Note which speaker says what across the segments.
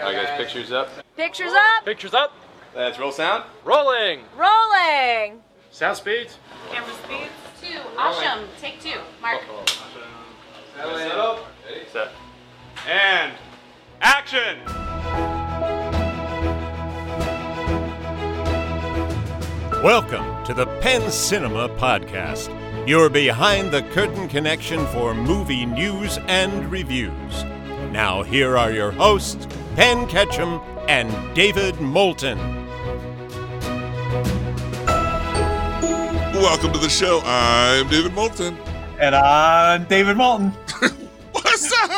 Speaker 1: Alright guys, pictures up.
Speaker 2: Pictures up.
Speaker 3: Pictures up.
Speaker 1: Let's roll sound.
Speaker 3: Rolling.
Speaker 2: Rolling.
Speaker 3: Sound speeds.
Speaker 4: Camera speeds. 2. Asham. Take 2. Mark.
Speaker 1: Set.
Speaker 3: And action.
Speaker 5: Welcome to the Penn Cinema Podcast, your behind-the-curtain connection for movie news and reviews. Now here are your hosts, Penn Ketchum and David Moulton.
Speaker 6: Welcome to the show. I'm David Moulton.
Speaker 7: And I'm David Moulton.
Speaker 6: What's up?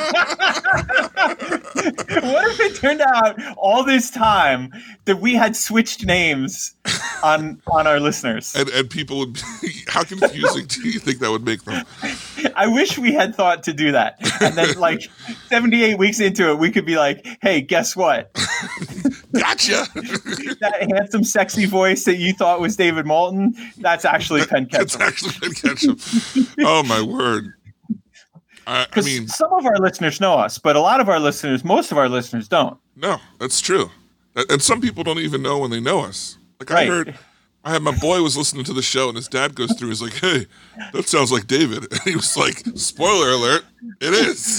Speaker 7: What if it turned out all this time that we had switched names on our listeners?
Speaker 6: And people would be, how confusing do you think that would make them?
Speaker 7: I wish we had thought to do that. And then, 78 weeks into it, we could be like, hey, guess what?
Speaker 6: Gotcha.
Speaker 7: That handsome, sexy voice that you thought was David Moulton, that's actually Penn Ketchum.
Speaker 6: It's actually Penn Ketchum. Oh, my word. I mean,
Speaker 7: some of our listeners know us, but most of our listeners don't.
Speaker 6: No, that's true. And some people don't even know when they know us.
Speaker 7: Right.
Speaker 6: I had my boy was listening to the show, and his dad goes through. He's like, "Hey, that sounds like David." And he was like, "Spoiler alert! It is."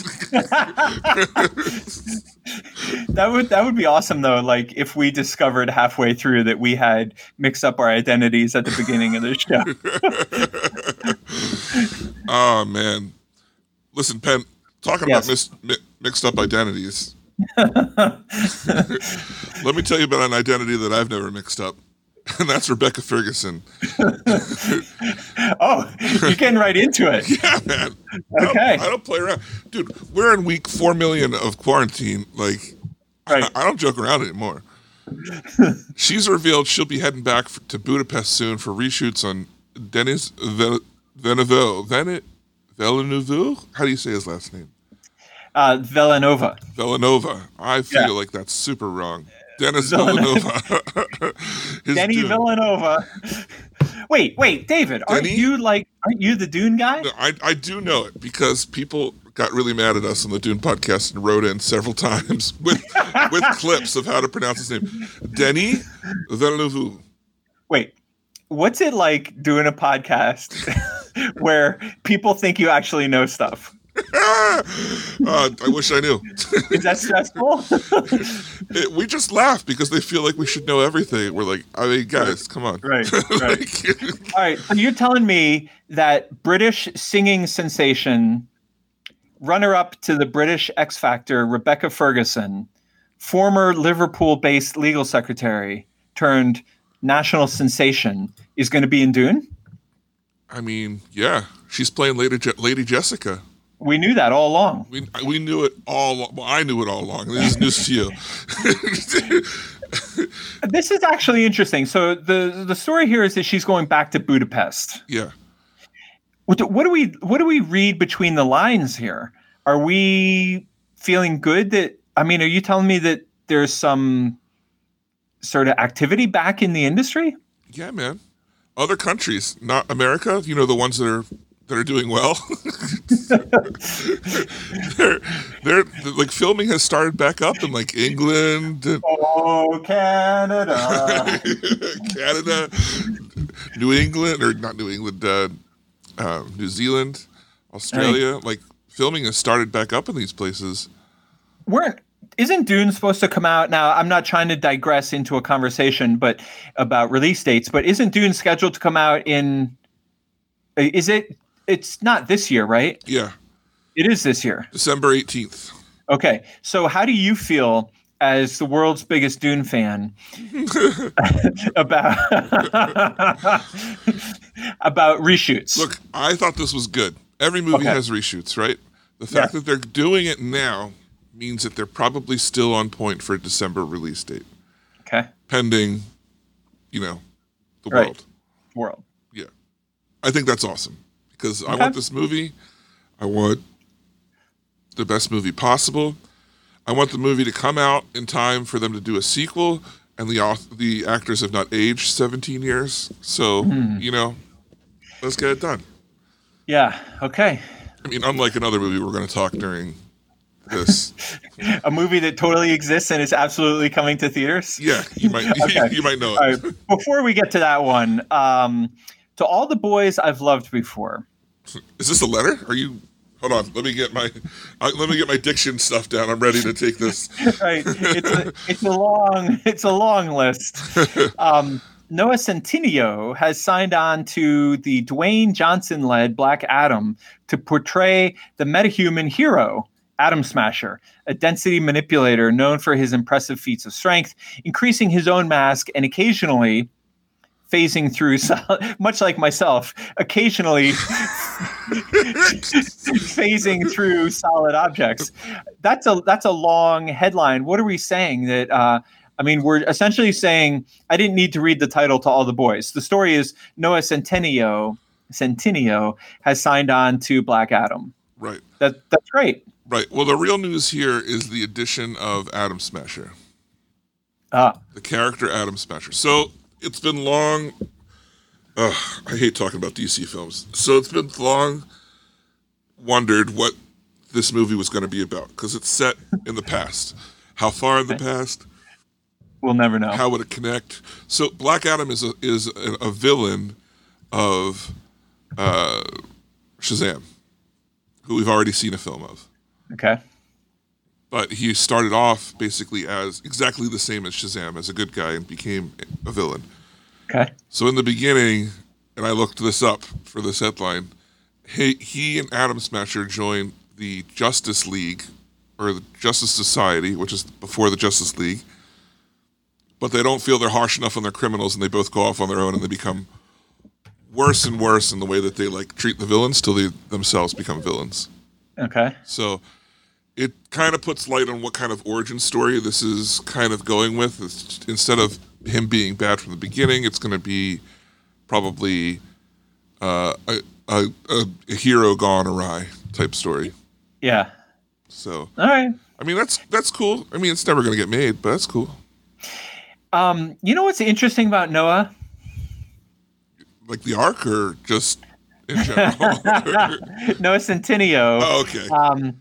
Speaker 7: That would be awesome, though. Like if we discovered halfway through that we had mixed up our identities at the beginning of the show.
Speaker 6: Oh man. Listen, Penn, talking about mixed up identities. Let me tell you about an identity that I've never mixed up, and that's Rebecca Ferguson.
Speaker 7: Oh, you're getting right into it.
Speaker 6: Yeah, man.
Speaker 7: Okay.
Speaker 6: I don't play around. Dude, we're in week 4 million of quarantine. Like,
Speaker 7: right.
Speaker 6: I don't joke around anymore. She's revealed she'll be heading back to Budapest soon for reshoots on Denis Villeneuve. How do you say his last name?
Speaker 7: Villanova.
Speaker 6: I feel like that's super wrong. Denis Villeneuve.
Speaker 7: Denny Villanova. Wait, David, aren't you the Dune guy?
Speaker 6: No, I do know it because people got really mad at us on the Dune podcast and wrote in several times with clips of how to pronounce his name. Denis Villeneuve.
Speaker 7: Wait, what's it like doing a podcast where people think you actually know stuff?
Speaker 6: I wish I knew.
Speaker 7: Is that stressful?
Speaker 6: We just laugh because they feel like we should know everything. We're like, I mean, guys, come on.
Speaker 7: Right. All right. So you're telling me that British singing sensation, runner-up to the British X Factor, Rebecca Ferguson, former Liverpool-based legal secretary turned national sensation, is going to be in Dune?
Speaker 6: I mean, yeah. She's playing Lady Jessica.
Speaker 7: We knew that all along.
Speaker 6: We knew it all. Well, I knew it all along. This is news to you.
Speaker 7: This is actually interesting. So the story here is that she's going back to Budapest.
Speaker 6: Yeah.
Speaker 7: What do we read between the lines here? Are we feeling good that? I mean, are you telling me that there's some sort of activity back in the industry?
Speaker 6: Yeah, man. Other countries, not America. You know, the ones that are doing well. they're like filming has started back up in like England.
Speaker 7: Oh, Canada.
Speaker 6: Canada, New England, or not New England, New Zealand, Australia. Like filming has started back up in these places. Isn't
Speaker 7: Dune supposed to come out now? I'm not trying to digress into a conversation, but about release dates. But isn't Dune scheduled to come out in? Is it? It's not this year, right?
Speaker 6: Yeah,
Speaker 7: it is this year.
Speaker 6: December 18th.
Speaker 7: Okay, so how do you feel as the world's biggest Dune fan about reshoots?
Speaker 6: Look, I thought this was good. Every movie has reshoots, right? The fact that they're doing it now means that they're probably still on point for a December release date.
Speaker 7: Okay.
Speaker 6: Pending, the
Speaker 7: world.
Speaker 6: Yeah. I think that's awesome because I want this movie. I want the best movie possible. I want the movie to come out in time for them to do a sequel, and the actors have not aged 17 years. So, let's get it done.
Speaker 7: Yeah. Okay.
Speaker 6: I mean, unlike another movie we're going to talk during this.
Speaker 7: A movie that totally exists and is absolutely coming to theaters?
Speaker 6: Yeah, you might
Speaker 7: Okay.
Speaker 6: you might know it.
Speaker 7: All right. Before we get to that one, to all the boys I've loved before.
Speaker 6: Is this a letter? Are you? Hold on. Let me get my diction stuff down. I'm ready to take this.
Speaker 7: Right. It's a long list. Noah Centineo has signed on to the Dwayne Johnson-led Black Adam to portray the metahuman hero, Atom Smasher, a density manipulator known for his impressive feats of strength, increasing his own mask and occasionally phasing through, much like myself, occasionally phasing through solid objects. That's a long headline. What are we saying? That we're essentially saying I didn't need to read the title to all the boys. The story is Noah Centineo has signed on to Black Adam.
Speaker 6: Right.
Speaker 7: That's great.
Speaker 6: Right. Well, the real news here is the addition of Atom Smasher. The character Atom Smasher. So it's been long. I hate talking about DC films. So it's been long wondered what this movie was going to be about because it's set in the past. How far in the past?
Speaker 7: We'll never know.
Speaker 6: How would it connect? So Black Adam is a villain of Shazam, who we've already seen a film of.
Speaker 7: Okay.
Speaker 6: But he started off basically as exactly the same as Shazam, as a good guy, and became a villain.
Speaker 7: Okay.
Speaker 6: So in the beginning, and I looked this up for this headline, he and Atom Smasher joined the Justice League, or the Justice Society, which is before the Justice League, but they don't feel they're harsh enough on their criminals, and they both go off on their own, and they become worse and worse in the way that they treat the villains till they themselves become villains.
Speaker 7: Okay.
Speaker 6: So it kind of puts light on what kind of origin story this is kind of going with. Instead of him being bad from the beginning, it's going to be probably a hero gone awry type story.
Speaker 7: Yeah.
Speaker 6: So,
Speaker 7: all right.
Speaker 6: I mean, that's cool. I mean, it's never going to get made, but that's cool.
Speaker 7: You know what's interesting about Noah?
Speaker 6: Like the arc, or just in general?
Speaker 7: Noah Centineo.
Speaker 6: Oh, okay.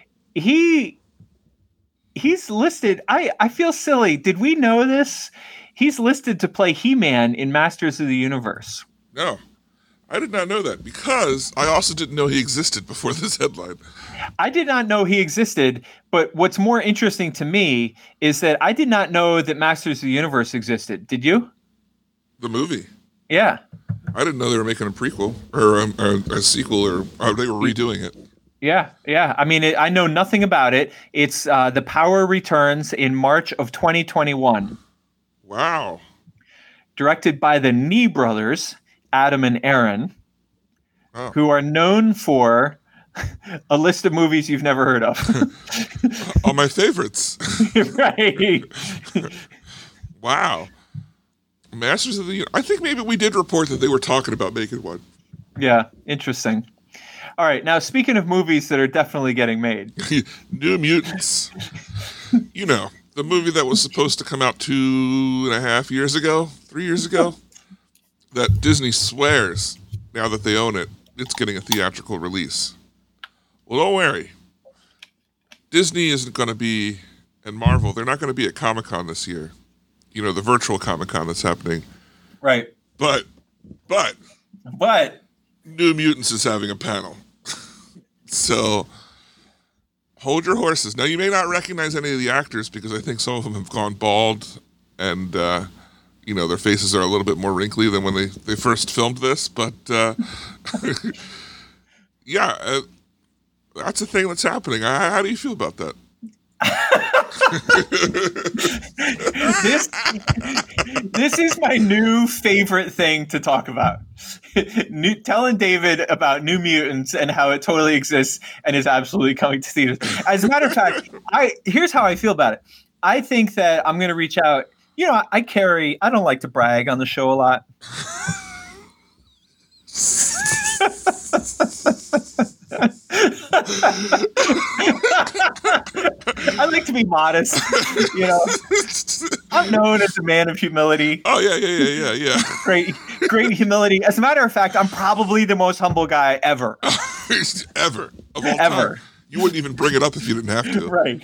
Speaker 7: He's listed. I feel silly. Did we know this? He's listed to play He-Man in Masters of the Universe.
Speaker 6: No, I did not know that because I also didn't know he existed before this headline.
Speaker 7: I did not know he existed, but what's more interesting to me is that I did not know that Masters of the Universe existed. Did you?
Speaker 6: The movie?
Speaker 7: Yeah.
Speaker 6: I didn't know they were making a prequel or a sequel, or they were redoing it.
Speaker 7: Yeah. I mean, I know nothing about it. It's The Power returns in March of 2021.
Speaker 6: Wow.
Speaker 7: Directed by the Nee brothers, Adam and Aaron, who are known for a list of movies you've never heard of.
Speaker 6: All my favorites.
Speaker 7: Right.
Speaker 6: Wow. Masters of the Universe. I think maybe we did report that they were talking about making one.
Speaker 7: Yeah, interesting. All right, now speaking of movies that are definitely getting made.
Speaker 6: New Mutants. You know, the movie that was supposed to come out 3 years ago, that Disney swears, now that they own it, it's getting a theatrical release. Well, don't worry. Disney isn't going to be, and Marvel, they're not going to be at Comic-Con this year. You know, the virtual Comic-Con that's happening.
Speaker 7: Right.
Speaker 6: But New Mutants is having a panel. So hold your horses. Now, you may not recognize any of the actors because I think some of them have gone bald and, their faces are a little bit more wrinkly than when they first filmed this. But, that's a thing that's happening. How do you feel about that?
Speaker 7: This is my new favorite thing to talk about. Telling David about New Mutants and how it totally exists and is absolutely coming to theaters. As a matter of fact, here's how I feel about it. I think that I'm going to reach out. You know, I don't like to brag on the show a lot. I like to be modest, I'm known as a man of humility.
Speaker 6: Oh, yeah.
Speaker 7: Great humility. As a matter of fact, I'm probably the most humble guy ever.
Speaker 6: Ever. Of all
Speaker 7: Ever.
Speaker 6: time. You wouldn't even bring it up if you didn't have to.
Speaker 7: Right.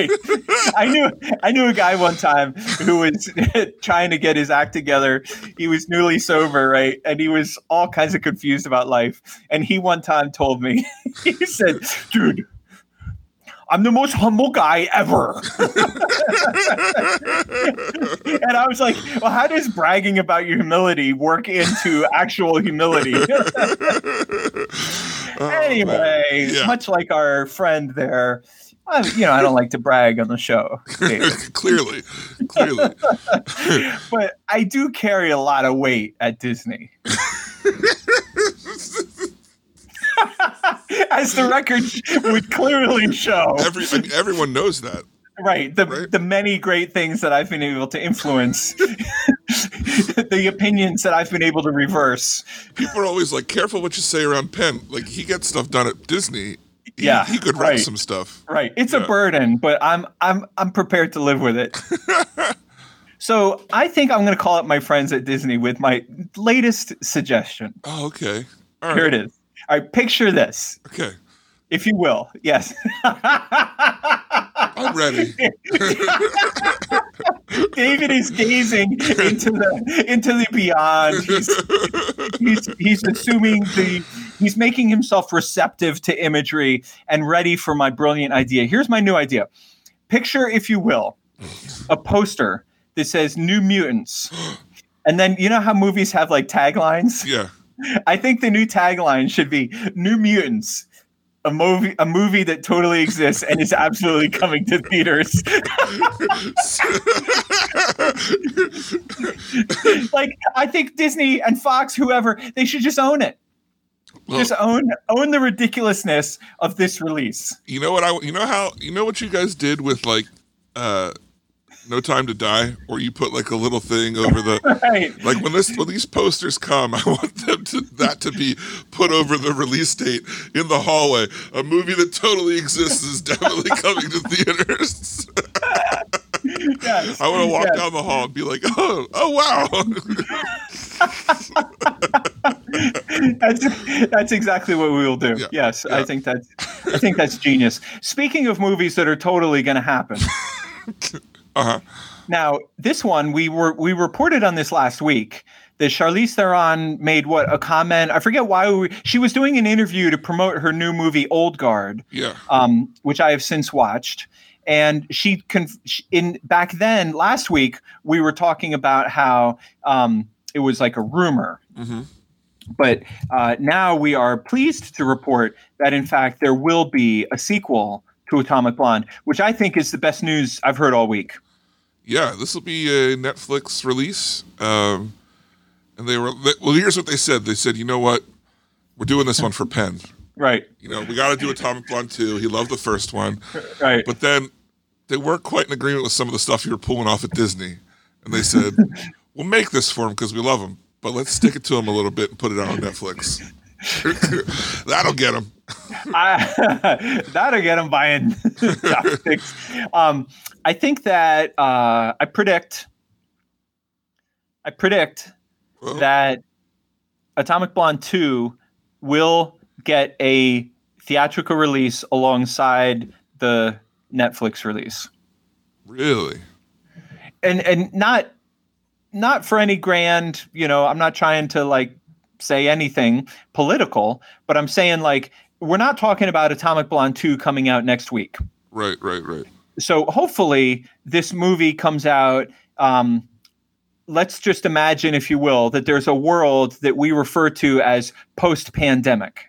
Speaker 7: I knew a guy one time who was trying to get his act together. He was newly sober, right? And he was all kinds of confused about life. And he one time told me, he said, dude, I'm the most humble guy ever. And I was like, well, how does bragging about your humility work into actual humility? Anyway, much like our friend there, I don't like to brag on the show.
Speaker 6: Clearly.
Speaker 7: But I do carry a lot of weight at Disney. As the record would clearly show.
Speaker 6: Everyone knows that.
Speaker 7: Right. The many great things that I've been able to influence, the opinions that I've been able to reverse.
Speaker 6: People are always like, careful what you say around Penn. Like, he gets stuff done at Disney. He could write some stuff.
Speaker 7: Right. It's a burden, but I'm prepared to live with it. So I think I'm going to call up my friends at Disney with my latest suggestion.
Speaker 6: Oh, okay. All right.
Speaker 7: Here it is. All right, picture this.
Speaker 6: Okay.
Speaker 7: If you will. Yes.
Speaker 6: I'm ready.
Speaker 7: David is gazing into the beyond. He's assuming he's making himself receptive to imagery and ready for my brilliant idea. Here's my new idea. Picture, if you will, a poster that says New Mutants. And then you know how movies have like taglines?
Speaker 6: Yeah.
Speaker 7: I think the new tagline should be New Mutants, a movie that totally exists and is absolutely coming to theaters. Like, I think Disney and Fox, whoever, they should just own it. Well, just own the ridiculousness of this release.
Speaker 6: You know what what you guys did with like No Time to Die, or you put like a little thing over the right. Like when these posters come, I want that to be put over the release date in the hallway. A movie that totally exists is definitely coming to theaters. Yes. I want to walk down the hall and be like, oh wow.
Speaker 7: That's exactly what we will do. Yeah. Yes, yeah. I think that's genius. Speaking of movies that are totally going to happen. Uh-huh. Now, this one, we reported on this last week that Charlize Theron made a comment. I forget why she was doing an interview to promote her new movie Old Guard, which I have since watched. And back then, last week, we were talking about how it was like a rumor. Mm-hmm. But now we are pleased to report that, in fact, there will be a sequel to Atomic Blonde, which I think is the best news I've heard all week.
Speaker 6: Yeah, this will be a Netflix release. And here's what they said. They said, you know what? We're doing this one for Penn.
Speaker 7: Right.
Speaker 6: We got to do Atomic Blonde 2. He loved the first one.
Speaker 7: Right.
Speaker 6: But then they weren't quite in agreement with some of the stuff you were pulling off at Disney. And they said, we'll make this for him because we love him, but let's stick it to him a little bit and put it out on Netflix. That'll get him.
Speaker 7: That'll get him buying chopsticks. I think that I predict that Atomic Blonde 2 will get a theatrical release alongside the Netflix release.
Speaker 6: Really?
Speaker 7: And not for any grand, I'm not trying to like say anything political, but I'm saying like we're not talking about Atomic Blonde 2 coming out next week.
Speaker 6: Right.
Speaker 7: So hopefully this movie comes out. Let's just imagine, if you will, that there's a world that we refer to as post-pandemic.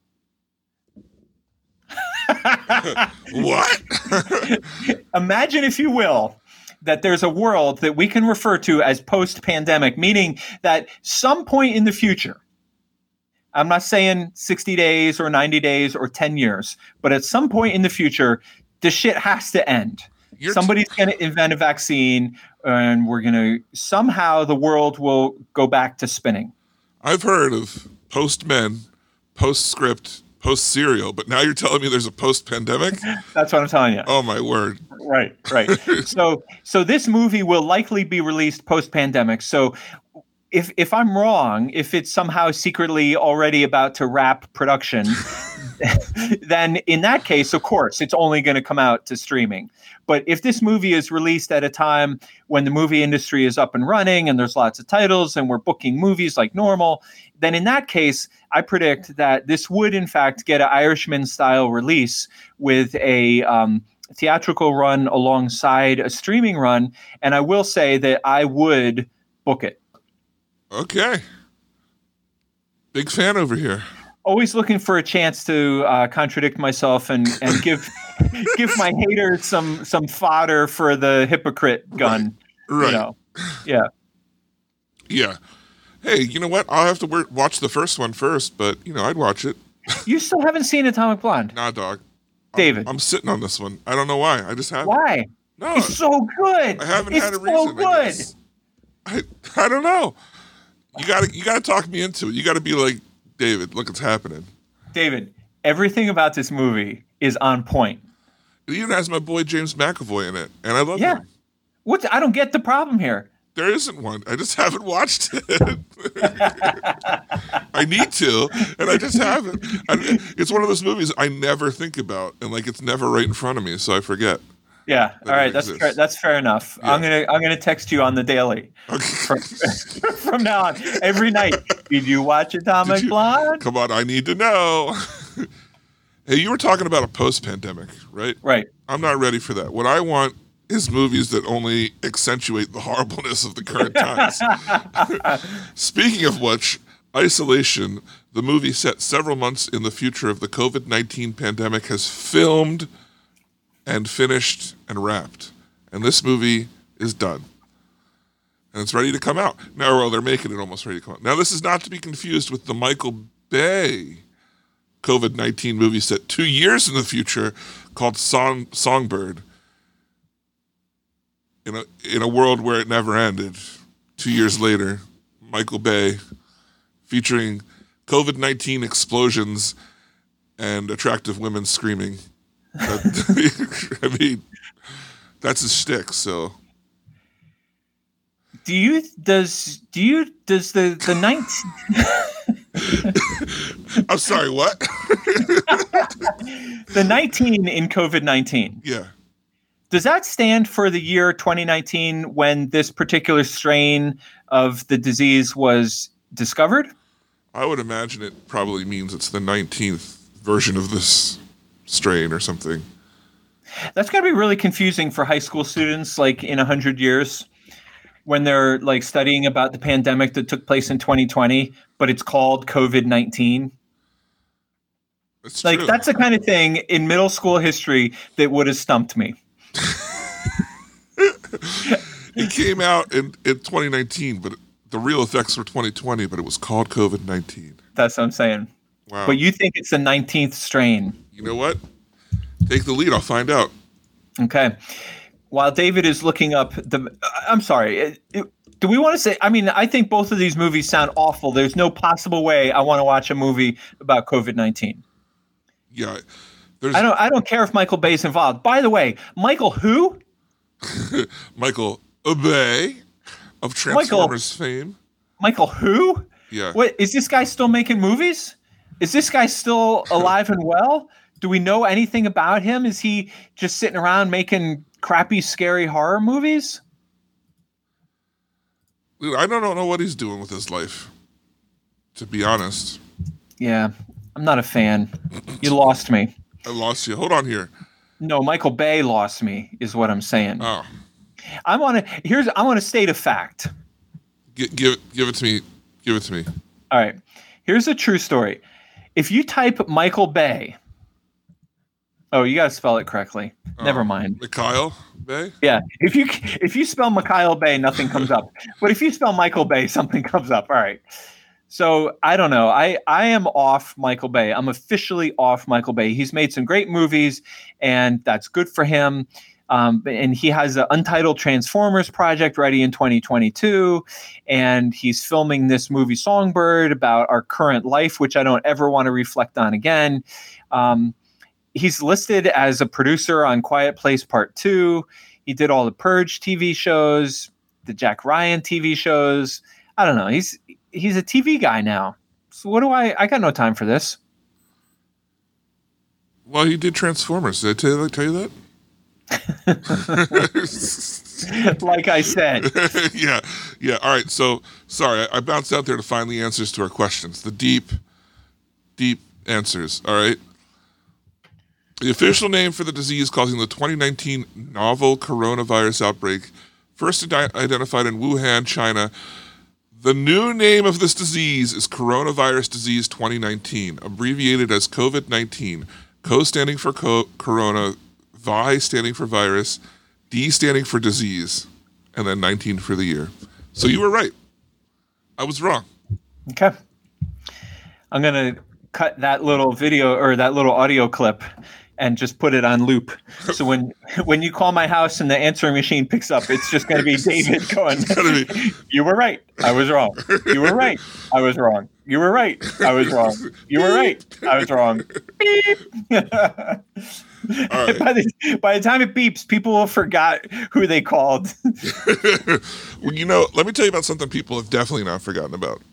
Speaker 6: What?
Speaker 7: Imagine, if you will, that there's a world that we can refer to as post-pandemic, meaning that some point in the future, I'm not saying 60 days or 90 days or 10 years, but at some point in the future, the shit has to end. Somebody's going to invent a vaccine and somehow the world will go back to spinning. I've
Speaker 6: heard of post-men, post-script, post-serial, but now you're telling me there's a post-pandemic?
Speaker 7: That's what I'm telling you.
Speaker 6: Oh, my word.
Speaker 7: Right. So this movie will likely be released post-pandemic. So if I'm wrong, if it's somehow secretly already about to wrap production, then in that case, of course, it's only going to come out to streaming. But if this movie is released at a time when the movie industry is up and running and there's lots of titles and we're booking movies like normal, then in that case, I predict that this would in fact get an Irishman-style release with a theatrical run alongside a streaming run. And I will say that I would book it.
Speaker 6: Okay. Big fan over here.
Speaker 7: Always looking for a chance to contradict myself and give my haters some fodder for the hypocrite gun.
Speaker 6: Right.
Speaker 7: You know? Yeah.
Speaker 6: Yeah. Hey, you know what? I'll have to watch the first one first, but, I'd watch it.
Speaker 7: You still haven't seen Atomic Blonde?
Speaker 6: Nah, dog.
Speaker 7: David.
Speaker 6: I'm sitting on this one. I don't know why. I just haven't.
Speaker 7: Why?
Speaker 6: No.
Speaker 7: It's so good.
Speaker 6: I haven't
Speaker 7: it's
Speaker 6: had a reason.
Speaker 7: So good.
Speaker 6: I don't know. You gotta talk me into it. You gotta be like, David, look, it's happening.
Speaker 7: David, everything about this movie is on point.
Speaker 6: It even has my boy James McAvoy in it, and I love him.
Speaker 7: I don't get the problem here.
Speaker 6: There isn't one. I just haven't watched it. I need to, and I just haven't. It's one of those movies I never think about, and it's never right in front of me, so I forget.
Speaker 7: Yeah. All right. That's fair enough. Yeah. I'm gonna text you on the daily.
Speaker 6: Okay.
Speaker 7: From now on, every night. Did you watch Atomic Blonde?
Speaker 6: Come on, I need to know. Hey, you were talking about a post-pandemic, right?
Speaker 7: Right.
Speaker 6: I'm not ready for that. What I want is movies that only accentuate the horribleness of the current times. Speaking of which, Isolation, the movie set several months in the future of the COVID-19 pandemic, has filmed and finished and wrapped. And this movie is done. And it's ready to come out. Now, well, they're making it almost ready to come out. Now, this is not to be confused with the Michael Bay COVID-19 movie set 2 years in the future called Songbird. In a world where it never ended, 2 years later, Michael Bay, featuring COVID-19 explosions and attractive women screaming. I mean, that's his shtick. So,
Speaker 7: does the 19?
Speaker 6: I'm sorry, what?
Speaker 7: The 19 in COVID-19.
Speaker 6: Yeah.
Speaker 7: Does that stand for the year 2019 when this particular strain of the disease was discovered?
Speaker 6: I would imagine it probably means it's the 19th version of this strain or something.
Speaker 7: That's going to be really confusing for high school students in 100 years when they're studying about the pandemic that took place in 2020, but it's called COVID-19.
Speaker 6: That's true.
Speaker 7: That's the kind of thing in middle school history that would have stumped me.
Speaker 6: It came out in 2019, but the real effects were 2020, but it was called COVID-19.
Speaker 7: That's what I'm saying.
Speaker 6: Wow.
Speaker 7: But you think it's the 19th strain.
Speaker 6: You know what? Take the lead. I'll find out.
Speaker 7: Okay. While David is looking up I'm sorry. Do we want to say, I think both of these movies sound awful. There's no possible way I want to watch a movie about COVID-19.
Speaker 6: Yeah.
Speaker 7: I don't care if Michael Bay's involved. By the way, Michael who?
Speaker 6: Michael Bay of Transformers fame.
Speaker 7: Michael who?
Speaker 6: Yeah.
Speaker 7: What, is this guy still making movies? Is this guy still alive and well? Do we know anything about him? Is he just sitting around making crappy, scary horror movies?
Speaker 6: I don't know what he's doing with his life, to be honest.
Speaker 7: Yeah, I'm not a fan. You lost me.
Speaker 6: I lost you. Hold on here.
Speaker 7: No, Michael Bay lost me, is what I'm saying.
Speaker 6: Oh.
Speaker 7: I want to state a fact.
Speaker 6: Give it to me. Give it to me.
Speaker 7: All right. Here's a true story. If you type Michael Bay, you got to spell it correctly. Never mind.
Speaker 6: Mikhail Bay?
Speaker 7: Yeah. If you spell Mikhail Bay, nothing comes up. But if you spell Michael Bay, something comes up. All right. So I don't know. I am off Michael Bay. I'm officially off Michael Bay. He's made some great movies, and that's good for him. And he has an untitled Transformers project ready in 2022. And he's filming this movie Songbird about our current life, which I don't ever want to reflect on again. He's listed as a producer on Quiet Place Part 2. He did all the Purge TV shows, the Jack Ryan TV shows. I don't know. He's a TV guy now. So what do I got no time for this.
Speaker 6: Well, he did Transformers. Did I tell you that?
Speaker 7: Like I said.
Speaker 6: Yeah. All right. So, sorry, I bounced out there to find the answers to our questions. The deep answers. All right. The official name for the disease causing the 2019 novel coronavirus outbreak, first identified in Wuhan, China. The new name of this disease is coronavirus disease 2019, abbreviated as COVID-19. Co standing for corona, vi standing for virus, D standing for disease, and then 19 for the year. So you were right. I was wrong.
Speaker 7: Okay. I'm going to cut that little video or that little audio clip and just put it on loop. So when you call my house and the answering machine picks up, it's just going to be David going, you were right. I was wrong. You were right. I was wrong. You were right. I was wrong. You were right. I was wrong. Beep.
Speaker 6: All right.
Speaker 7: By the time it beeps, people will forgot who they called.
Speaker 6: Well, let me tell you about something people have definitely not forgotten about.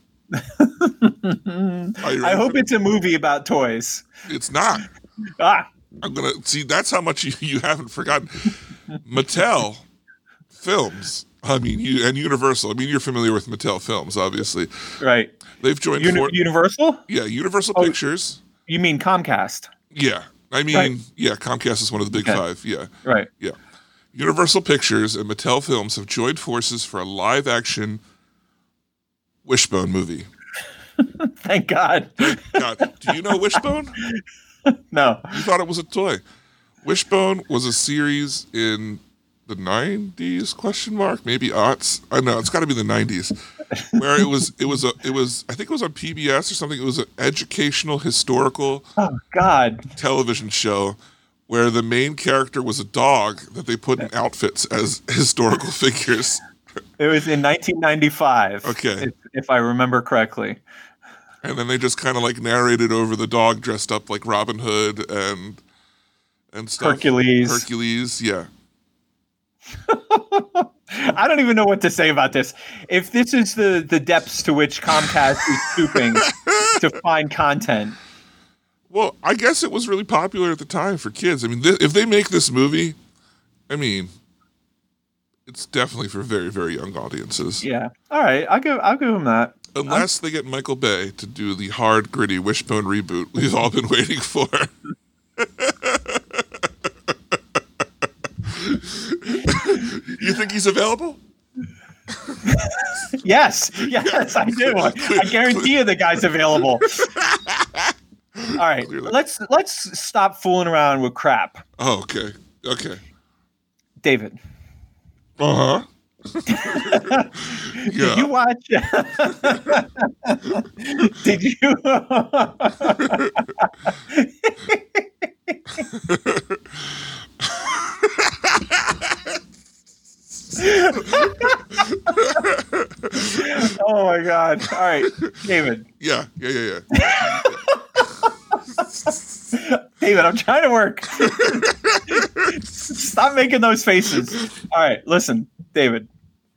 Speaker 7: I hope it's a movie about toys.
Speaker 6: It's not. I'm going to see, that's how much you haven't forgotten. Mattel Films, and Universal. I mean, you're familiar with Mattel Films, obviously.
Speaker 7: Right.
Speaker 6: They've joined
Speaker 7: Universal?
Speaker 6: Yeah, Universal Pictures.
Speaker 7: You mean Comcast?
Speaker 6: Yeah. Yeah, Comcast is one of the big five. Yeah.
Speaker 7: Right.
Speaker 6: Yeah. Universal Pictures and Mattel Films have joined forces for a live-action Wishbone movie.
Speaker 7: Thank God.
Speaker 6: God. Do you know Wishbone?
Speaker 7: No.
Speaker 6: You thought it was a toy. Wishbone was a series in the 90s, maybe aughts. I know, it's got to be the 90s. Where it was I think it was on PBS or something. It was an educational historical television show where the main character was a dog that they put in outfits as historical figures.
Speaker 7: It was in 1995.
Speaker 6: Okay.
Speaker 7: If I remember correctly.
Speaker 6: And then they just kind of like narrated over the dog dressed up like Robin Hood and stuff. Hercules, yeah.
Speaker 7: I don't even know what to say about this. If this is the depths to which Comcast is stooping to find content.
Speaker 6: Well, I guess it was really popular at the time for kids. I mean, if they make this movie, it's definitely for very, very young audiences.
Speaker 7: Yeah. All right. I'll give them that.
Speaker 6: Unless they get Michael Bay to do the hard, gritty Wishbone reboot we've all been waiting for. You think he's available?
Speaker 7: Yes, I do. I guarantee you the guy's available. All right,
Speaker 6: Clearly.
Speaker 7: let's stop fooling around with crap.
Speaker 6: Oh, okay.
Speaker 7: David.
Speaker 6: Uh-huh.
Speaker 7: Did you watch? Did you? Oh my God! All right, David.
Speaker 6: Yeah.
Speaker 7: David, I'm trying to work. Stop making those faces. All right, listen, David.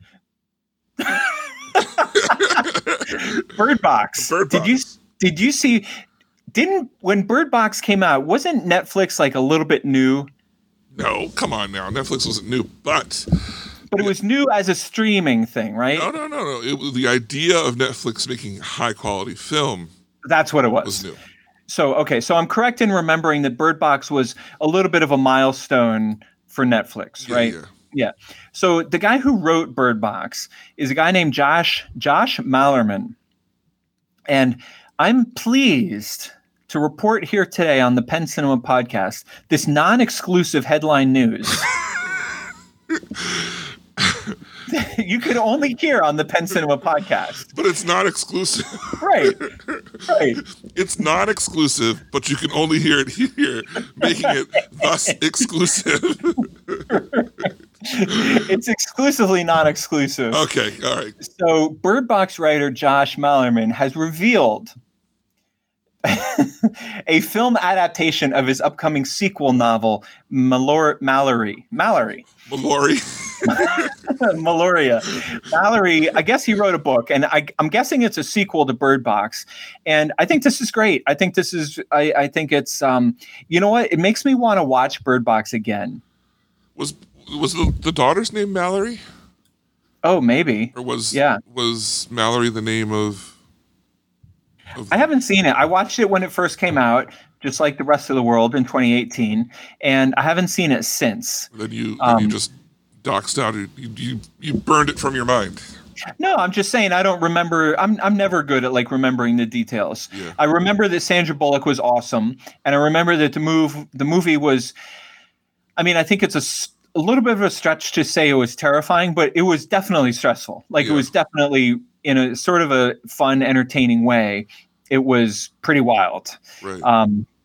Speaker 7: Bird Box. Did you see? When Bird Box came out, wasn't Netflix like a little bit new?
Speaker 6: No, come on now. Netflix wasn't new, but
Speaker 7: it was new as a streaming thing, right?
Speaker 6: No. It was the idea of Netflix making high quality film.
Speaker 7: That's what it was.
Speaker 6: Was new.
Speaker 7: So I'm correct in remembering that Bird Box was a little bit of a milestone for Netflix, right? Yeah. So the guy who wrote Bird Box is a guy named Josh Malerman. And I'm pleased to report here today on the Penn Cinema Podcast this non-exclusive headline news. You can only hear on the Penn Cinema Podcast.
Speaker 6: But it's not exclusive.
Speaker 7: Right.
Speaker 6: It's not exclusive, but you can only hear it here, making it thus exclusive.
Speaker 7: It's exclusively non-exclusive.
Speaker 6: Okay, all right.
Speaker 7: So Bird Box writer Josh Malerman has revealed a film adaptation of his upcoming sequel novel, Mallory.
Speaker 6: Mallory.
Speaker 7: Meloria. Mallory, I guess he wrote a book, and I'm guessing it's a sequel to Bird Box. And I think this is great. I think this is, I think it's, you know what? It makes me want to watch Bird Box again.
Speaker 6: Was the daughter's name Mallory?
Speaker 7: Oh, maybe.
Speaker 6: Or was Mallory the name of
Speaker 7: I haven't seen it. I watched it when it first came out, just like the rest of the world in 2018, and I haven't seen it since.
Speaker 6: Then you just doxed out. You burned it from your mind.
Speaker 7: No, I'm just saying I don't remember. I'm never good at like remembering the details.
Speaker 6: Yeah.
Speaker 7: I remember that Sandra Bullock was awesome, and I remember that the movie was. I mean, I think it's a little bit of a stretch to say it was terrifying, but it was definitely stressful. Like it was definitely in a sort of a fun, entertaining way. It was pretty wild.
Speaker 6: Right.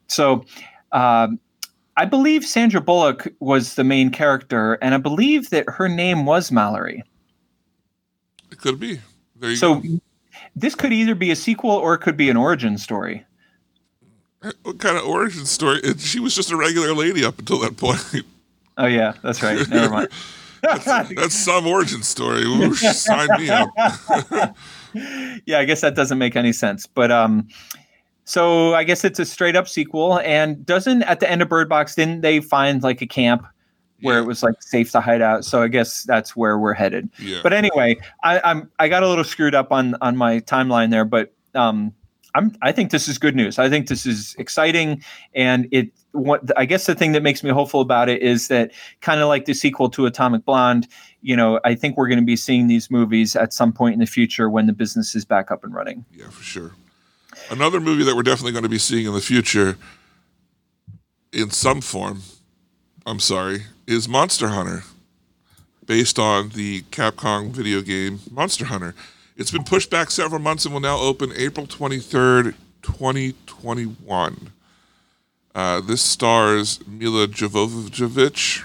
Speaker 7: I believe Sandra Bullock was the main character, and I believe that her name was Mallory.
Speaker 6: It could be. There you go.
Speaker 7: So this could either be a sequel or it could be an origin story.
Speaker 6: What kind of origin story? She was just a regular lady up until that point.
Speaker 7: Oh, yeah, that's right. Never mind.
Speaker 6: That's some origin story. Ooh, sign me up.
Speaker 7: Yeah, I guess that doesn't make any sense. But so I guess it's a straight up sequel. And doesn't at the end of Bird Box, didn't they find like a camp where it was like safe to hide out? So I guess that's where we're headed.
Speaker 6: Yeah.
Speaker 7: But anyway, I got a little screwed up on my timeline there, but I think this is good news. I think this is exciting, and I guess the thing that makes me hopeful about it is that kind of like the sequel to Atomic Blonde, I think we're going to be seeing these movies at some point in the future when the business is back up and running.
Speaker 6: Yeah, for sure. Another movie that we're definitely going to be seeing in the future in some form, is Monster Hunter, based on the Capcom video game Monster Hunter. It's been pushed back several months and will now open April 23rd, 2021. This stars Mila Jovovich,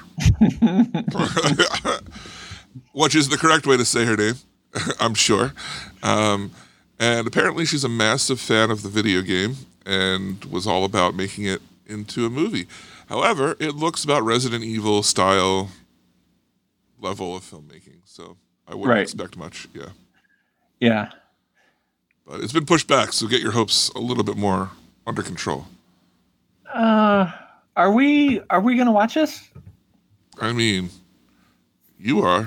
Speaker 6: which is the correct way to say her name, I'm sure. And apparently she's a massive fan of the video game and was all about making it into a movie. However, it looks about Resident Evil style level of filmmaking, so I wouldn't expect much. Yeah.
Speaker 7: Yeah.
Speaker 6: But it's been pushed back, so get your hopes a little bit more under control.
Speaker 7: Are we going to watch this?
Speaker 6: I mean, you are.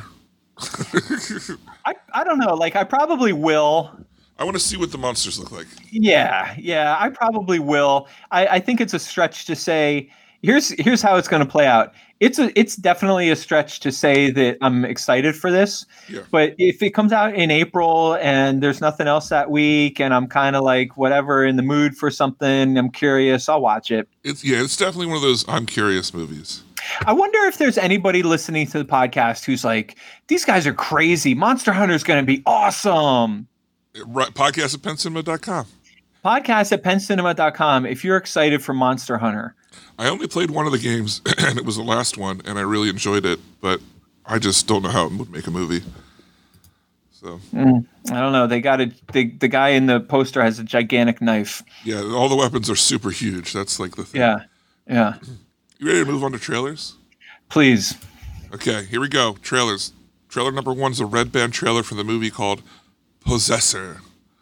Speaker 7: I don't know. Like, I probably will.
Speaker 6: I want to see what the monsters look like.
Speaker 7: Yeah, I probably will. I think it's a stretch to say, here's how it's going to play out. It's definitely a stretch to say that I'm excited for this.
Speaker 6: Yeah. But
Speaker 7: if it comes out in April and there's nothing else that week and I'm kind of like whatever in the mood for something, I'm curious, I'll watch it.
Speaker 6: It's definitely one of those I'm curious movies.
Speaker 7: I wonder if there's anybody listening to the podcast who's like, these guys are crazy. Monster Hunter is going to be awesome.
Speaker 6: Right, podcast at pencinema.com.
Speaker 7: Podcast at pencinema.com if you're excited for Monster Hunter.
Speaker 6: I only played one of the games, and it was the last one, and I really enjoyed it, but I just don't know how it would make a movie. So
Speaker 7: I don't know. They got the guy in the poster has a gigantic knife.
Speaker 6: Yeah, all the weapons are super huge. That's like the thing.
Speaker 7: Yeah.
Speaker 6: You ready to move on to trailers?
Speaker 7: Please.
Speaker 6: Okay, here we go. Trailers. Trailer number 1 is a red band trailer for the movie called Possessor.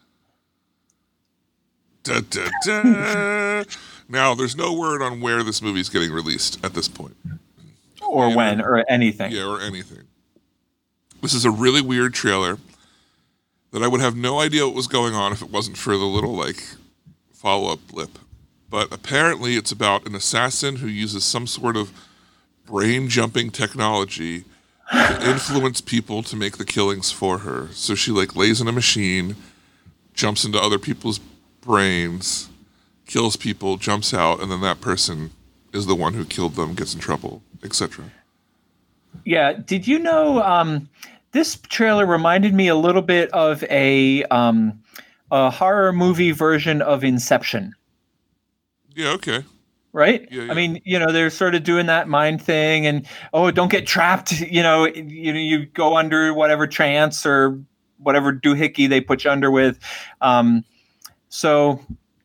Speaker 6: Da, da, da. Now, there's no word on where this movie is getting released at this point.
Speaker 7: Or when, or anything.
Speaker 6: Yeah, or anything. This is a really weird trailer that I would have no idea what was going on if it wasn't for the little, follow-up blip. But apparently it's about an assassin who uses some sort of brain-jumping technology to influence people to make the killings for her. So she, lays in a machine, jumps into other people's brains, kills people, jumps out, and then that person is the one who killed them, gets in trouble, etc.
Speaker 7: Yeah. Did you know this trailer reminded me a little bit of a horror movie version of Inception?
Speaker 6: Yeah, okay.
Speaker 7: Right?
Speaker 6: Yeah.
Speaker 7: I mean, they're sort of doing that mind thing and, don't get trapped. You go under whatever trance or whatever doohickey they put you under with. So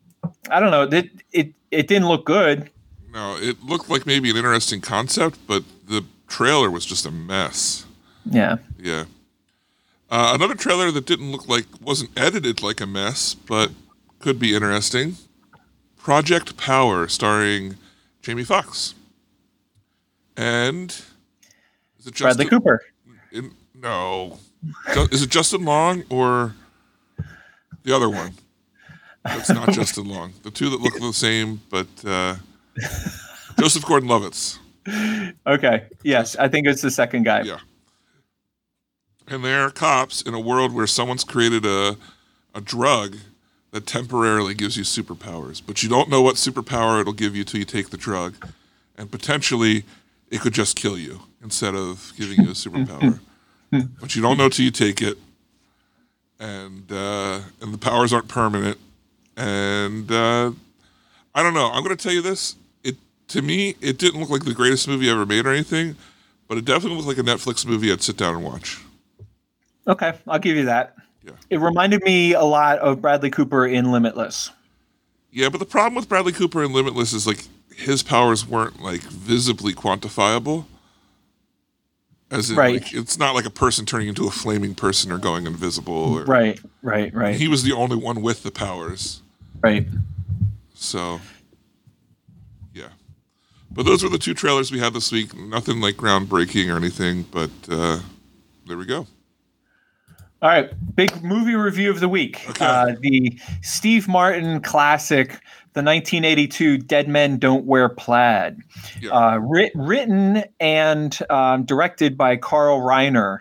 Speaker 7: I don't know. It didn't look good.
Speaker 6: No, it looked like maybe an interesting concept, but the trailer was just a mess.
Speaker 7: Yeah.
Speaker 6: Yeah. Another trailer that didn't look like, wasn't edited like a mess, but could be interesting. Project Power, starring Jamie Foxx. And is it
Speaker 7: Bradley Cooper.
Speaker 6: No. Is it Justin Long or the other one? It's not Justin Long. The two that look the same, but Joseph Gordon-Levitt.
Speaker 7: Okay. Yes, I think it's the second guy.
Speaker 6: Yeah. And they're cops in a world where someone's created a drug that temporarily gives you superpowers, but you don't know what superpower it'll give you till you take the drug, and potentially it could just kill you instead of giving you a superpower. But you don't know till you take it, and the powers aren't permanent. And I don't know. I'm going to tell you this. To me, it didn't look like the greatest movie ever made or anything, but it definitely looked like a Netflix movie I'd sit down and watch.
Speaker 7: Okay, I'll give you that.
Speaker 6: Yeah.
Speaker 7: It reminded me a lot of Bradley Cooper in Limitless.
Speaker 6: Yeah, but the problem with Bradley Cooper in Limitless is like his powers weren't like visibly quantifiable. As in,
Speaker 7: right.
Speaker 6: Like, it's not like a person turning into a flaming person or going invisible. Or,
Speaker 7: right.
Speaker 6: He was the only one with the powers.
Speaker 7: Right.
Speaker 6: So, yeah. But those were the two trailers we had this week. Nothing like groundbreaking or anything, but there we go.
Speaker 7: All right, big movie review of the week.
Speaker 6: Okay.
Speaker 7: The Steve Martin classic, the 1982 Dead Men Don't Wear Plaid.
Speaker 6: Yeah.
Speaker 7: Written and directed by Carl Reiner.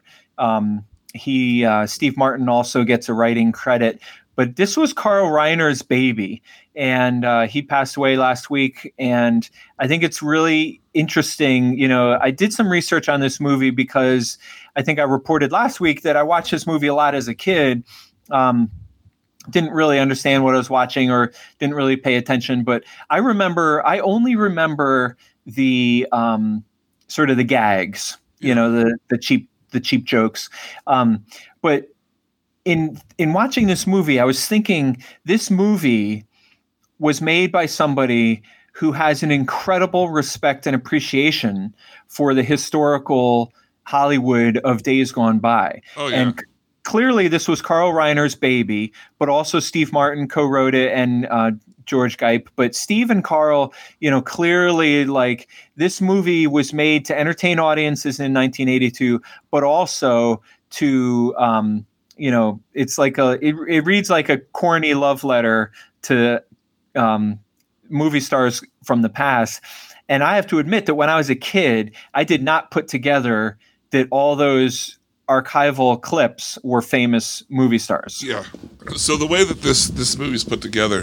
Speaker 7: Steve Martin also gets a writing credit, but this was Carl Reiner's baby, and he passed away last week. And I think it's really interesting. You know, I did some research on this movie because I think I reported last week that I watched this movie a lot as a kid. Didn't really understand what I was watching or didn't really pay attention, but I only remember the sort of the gags, you know, the cheap jokes. But in watching this movie, I was thinking this movie was made by somebody who has an incredible respect and appreciation for the historical Hollywood of days gone by.
Speaker 6: Oh, yeah.
Speaker 7: And clearly this was Carl Reiner's baby, but also Steve Martin co-wrote it and George Geip. But Steve and Carl, you know, clearly like this movie was made to entertain audiences in 1982, but also to, you know, it's like it reads like a corny love letter to movie stars from the past. And I have to admit that when I was a kid, I did not put together that all those archival clips were famous movie stars.
Speaker 6: Yeah. So the way that this movie's put together,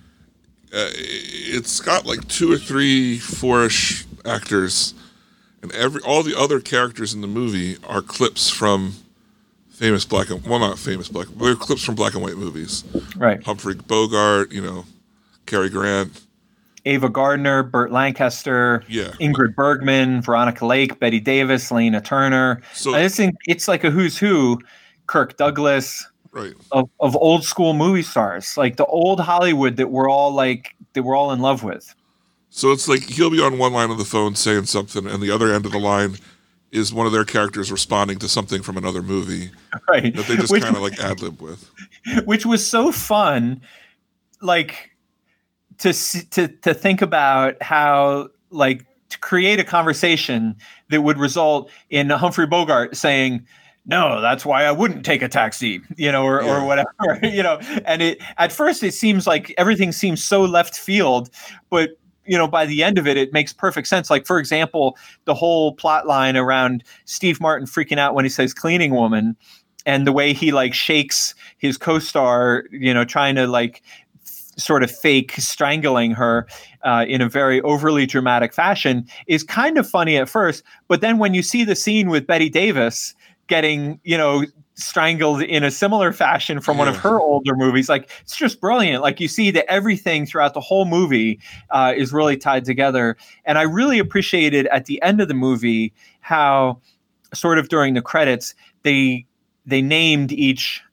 Speaker 6: it's got like 2 or 3, 4-ish actors, and all the other characters in the movie are clips from they're clips from black and white movies.
Speaker 7: Right.
Speaker 6: Humphrey Bogart, you know, Cary Grant,
Speaker 7: Ava Gardner, Burt Lancaster,
Speaker 6: yeah,
Speaker 7: Ingrid Bergman, Veronica Lake, Betty Davis, Lena Turner.
Speaker 6: So
Speaker 7: I just think it's like a who's who, Kirk Douglas,
Speaker 6: right,
Speaker 7: of old school movie stars, like the old Hollywood that we're all in love with.
Speaker 6: So it's like he'll be on one line of the phone saying something, and the other end of the line is one of their characters responding to something from another movie,
Speaker 7: right?
Speaker 6: That they just kind of like ad-lib with,
Speaker 7: which was so fun, like. To think about how, like, to create a conversation that would result in Humphrey Bogart saying, "No, that's why I wouldn't take a taxi," you know, or whatever, you know. And at first it seems like everything seems so left field, but you know, by the end of it, it makes perfect sense. Like, for example, the whole plot line around Steve Martin freaking out when he says "cleaning woman," and the way he like shakes his co-star, you know, trying to like sort of fake strangling her in a very overly dramatic fashion is kind of funny at first. But then when you see the scene with Betty Davis getting, you know, strangled in a similar fashion from one of her older movies, like it's just brilliant. Like you see that everything throughout the whole movie is really tied together. And I really appreciated at the end of the movie how sort of during the credits, they named each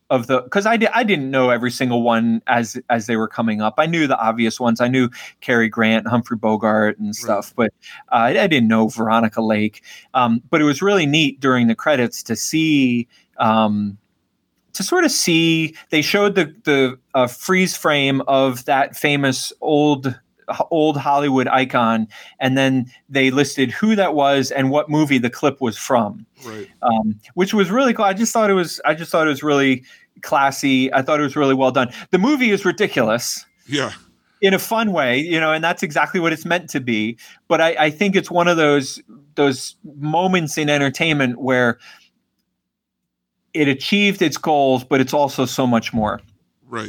Speaker 7: because I didn't know every single one as they were coming up. I knew the obvious ones. I knew Cary Grant, Humphrey Bogart, and stuff, but I didn't know Veronica Lake. But it was really neat during the credits to see. To sort of see, they showed the freeze frame of that famous old Hollywood icon, and then they listed who that was and what movie the clip was from.
Speaker 6: Right.
Speaker 7: Which was really cool. I just thought it was really classy. I thought it was really well done. The movie is ridiculous.
Speaker 6: Yeah.
Speaker 7: In a fun way, and that's exactly what it's meant to be. But I think it's one of those moments in entertainment where it achieved its goals, but it's also so much more.
Speaker 6: Right.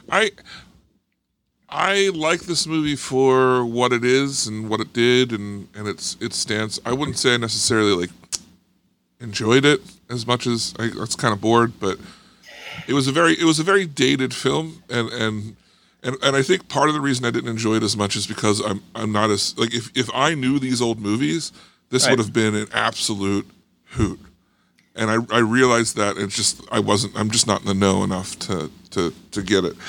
Speaker 6: I like this movie for what it is and what it did and its stance. I wouldn't say I necessarily enjoyed it as much as I was kind of bored, but it was a very dated film, and I think part of the reason I didn't enjoy it as much is because I'm not as if I knew these old movies, this would have been an absolute hoot. And I realized that I'm just not in the know enough to get it.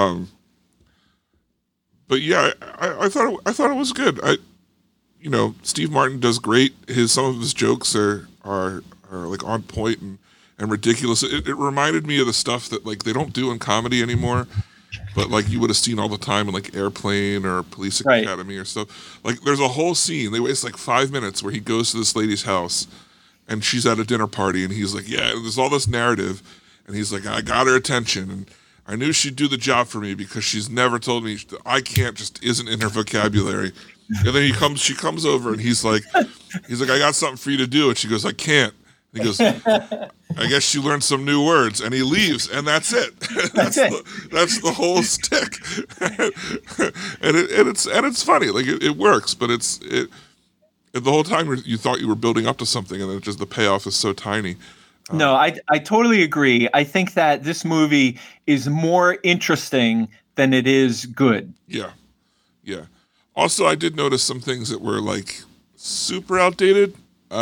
Speaker 6: But yeah, I thought it was good. Steve Martin does great. Some of his jokes are on point and ridiculous. It reminded me of the stuff that they don't do in comedy anymore, but you would have seen all the time in Airplane or Police Academy or stuff. There's a whole scene, they waste 5 minutes where he goes to this lady's house and she's at a dinner party, and he's there's all this narrative, and he's I got her attention, and I knew she'd do the job for me because she's never told me I can't, just isn't in her vocabulary. And then she comes over, and he's like, I got something for you to do, and she goes, I can't. And he goes, I guess she learned some new words, and he leaves, and that's it. That's the whole stick. and it's funny, it works, but the whole time you thought you were building up to something, and then the payoff is so tiny.
Speaker 7: No, I totally agree. I think that this movie is more interesting than it is good.
Speaker 6: Yeah. Yeah. Also, I did notice some things that were super outdated.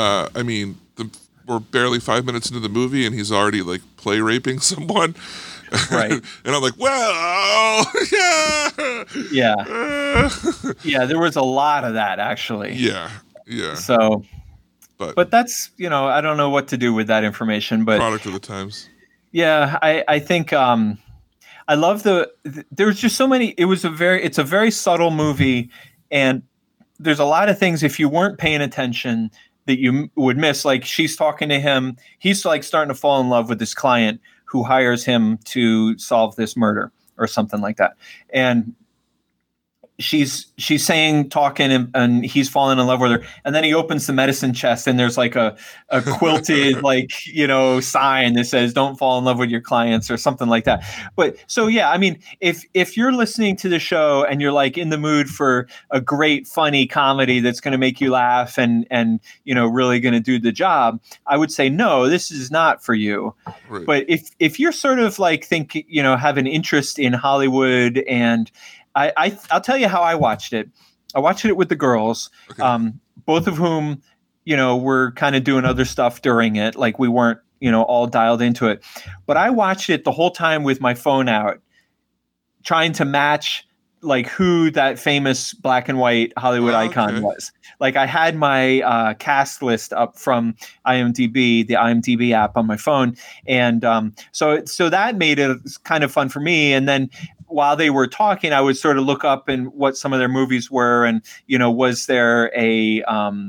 Speaker 6: We're barely 5 minutes into the movie, and he's already play raping someone.
Speaker 7: Right.
Speaker 6: And I'm well, yeah.
Speaker 7: Yeah. Yeah, there was a lot of that, actually.
Speaker 6: Yeah. Yeah.
Speaker 7: So, but that's, I don't know what to do with that information, but
Speaker 6: product of the times.
Speaker 7: Yeah, I think I love there's just so many. It's a very subtle movie, and there's a lot of things, if you weren't paying attention, that you would miss. She's talking to him, he's starting to fall in love with this client who hires him to solve this murder or something like that, and she's talking, and he's falling in love with her, and then he opens the medicine chest, and there's a quilted sign that says "Don't fall in love with your clients" or something like that. But so yeah, if you're listening to the show and you're in the mood for a great funny comedy that's going to make you laugh and really going to do the job, I would say no, this is not for you. Right. But if you're sort of have an interest in Hollywood, and I'll tell you how I watched it. I watched it with the girls, okay. Both of whom, were kind of doing other stuff during it. We weren't, all dialed into it. But I watched it the whole time with my phone out, trying to match who that famous black and white Hollywood icon was. I had my cast list up from IMDb, the IMDb app on my phone. And so that made it kind of fun for me. And then while they were talking, I would sort of look up and what some of their movies were, and was there any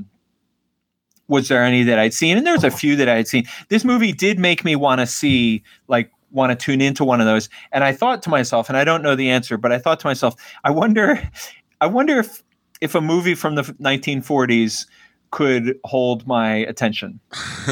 Speaker 7: that I'd seen? And there's a few that I had seen. This movie did make me want to tune into one of those. And I thought to myself, and I don't know the answer, but I thought to myself, I wonder if a movie from the 1940s could hold my attention.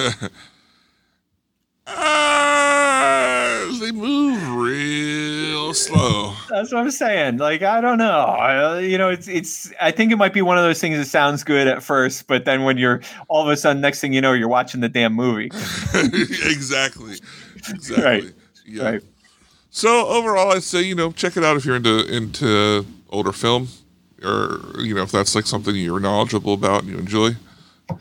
Speaker 6: They move real slow.
Speaker 7: That's what I'm saying. I don't know. It's. I think it might be one of those things that sounds good at first, but then when you're all of a sudden, next thing you know, you're watching the damn movie.
Speaker 6: Exactly.
Speaker 7: Right.
Speaker 6: Yeah.
Speaker 7: Right.
Speaker 6: So overall, I'd say check it out if you're into older film, or if that's something you're knowledgeable about and you enjoy.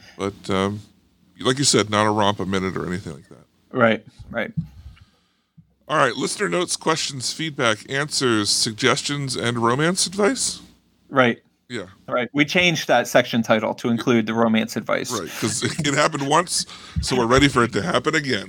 Speaker 6: But like you said, not a romp a minute or anything like that.
Speaker 7: Right. Right.
Speaker 6: All right, listener notes, questions, feedback, answers, suggestions, and romance advice?
Speaker 7: Right.
Speaker 6: Yeah.
Speaker 7: Right. We changed that section title to include the romance advice.
Speaker 6: Right, because it happened once, so we're ready for it to happen again.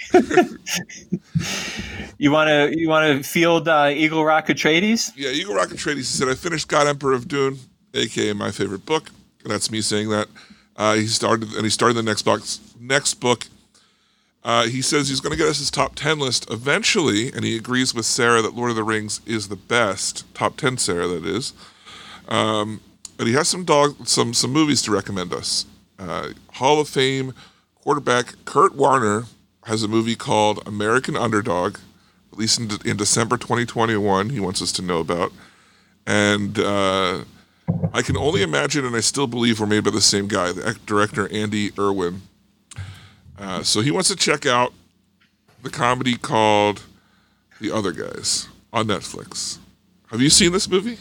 Speaker 7: You want to field Eagle Rock Atreides?
Speaker 6: Yeah, Eagle Rock Atreides said, I finished God Emperor of Dune, a.k.a. my favorite book. And that's me saying that. He started the next book. He says he's going to get us his top 10 list eventually, and he agrees with Sarah that Lord of the Rings is the best. Top 10 Sarah, that is. But he has some movies to recommend us. Hall of Fame quarterback Kurt Warner has a movie called American Underdog, released in December 2021. He wants us to know about, and I can only imagine, and I still believe we're made by the same guy, the director Andy Irwin. So he wants to check out the comedy called The Other Guys on Netflix. Have you seen this movie?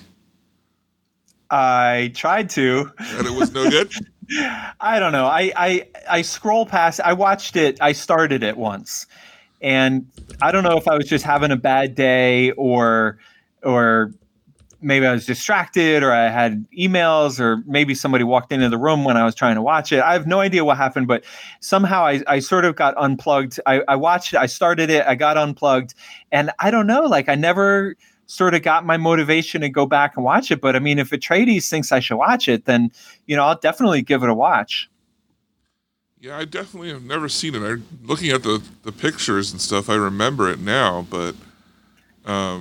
Speaker 7: I tried to.
Speaker 6: And it was no good?
Speaker 7: I don't know. I scroll past. I watched it. I started it once. And I don't know if I was just having a bad day or maybe I was distracted or I had emails or maybe somebody walked into the room when I was trying to watch it. I have no idea what happened, but somehow I sort of got unplugged. I watched it. I started it. I got unplugged. And I don't know, like I never sort of got my motivation to go back and watch it. But I mean, if Atreides thinks I should watch it, then, I'll definitely give it a watch.
Speaker 6: Yeah, I definitely have never seen it. Looking at the pictures and stuff, I remember it now, but I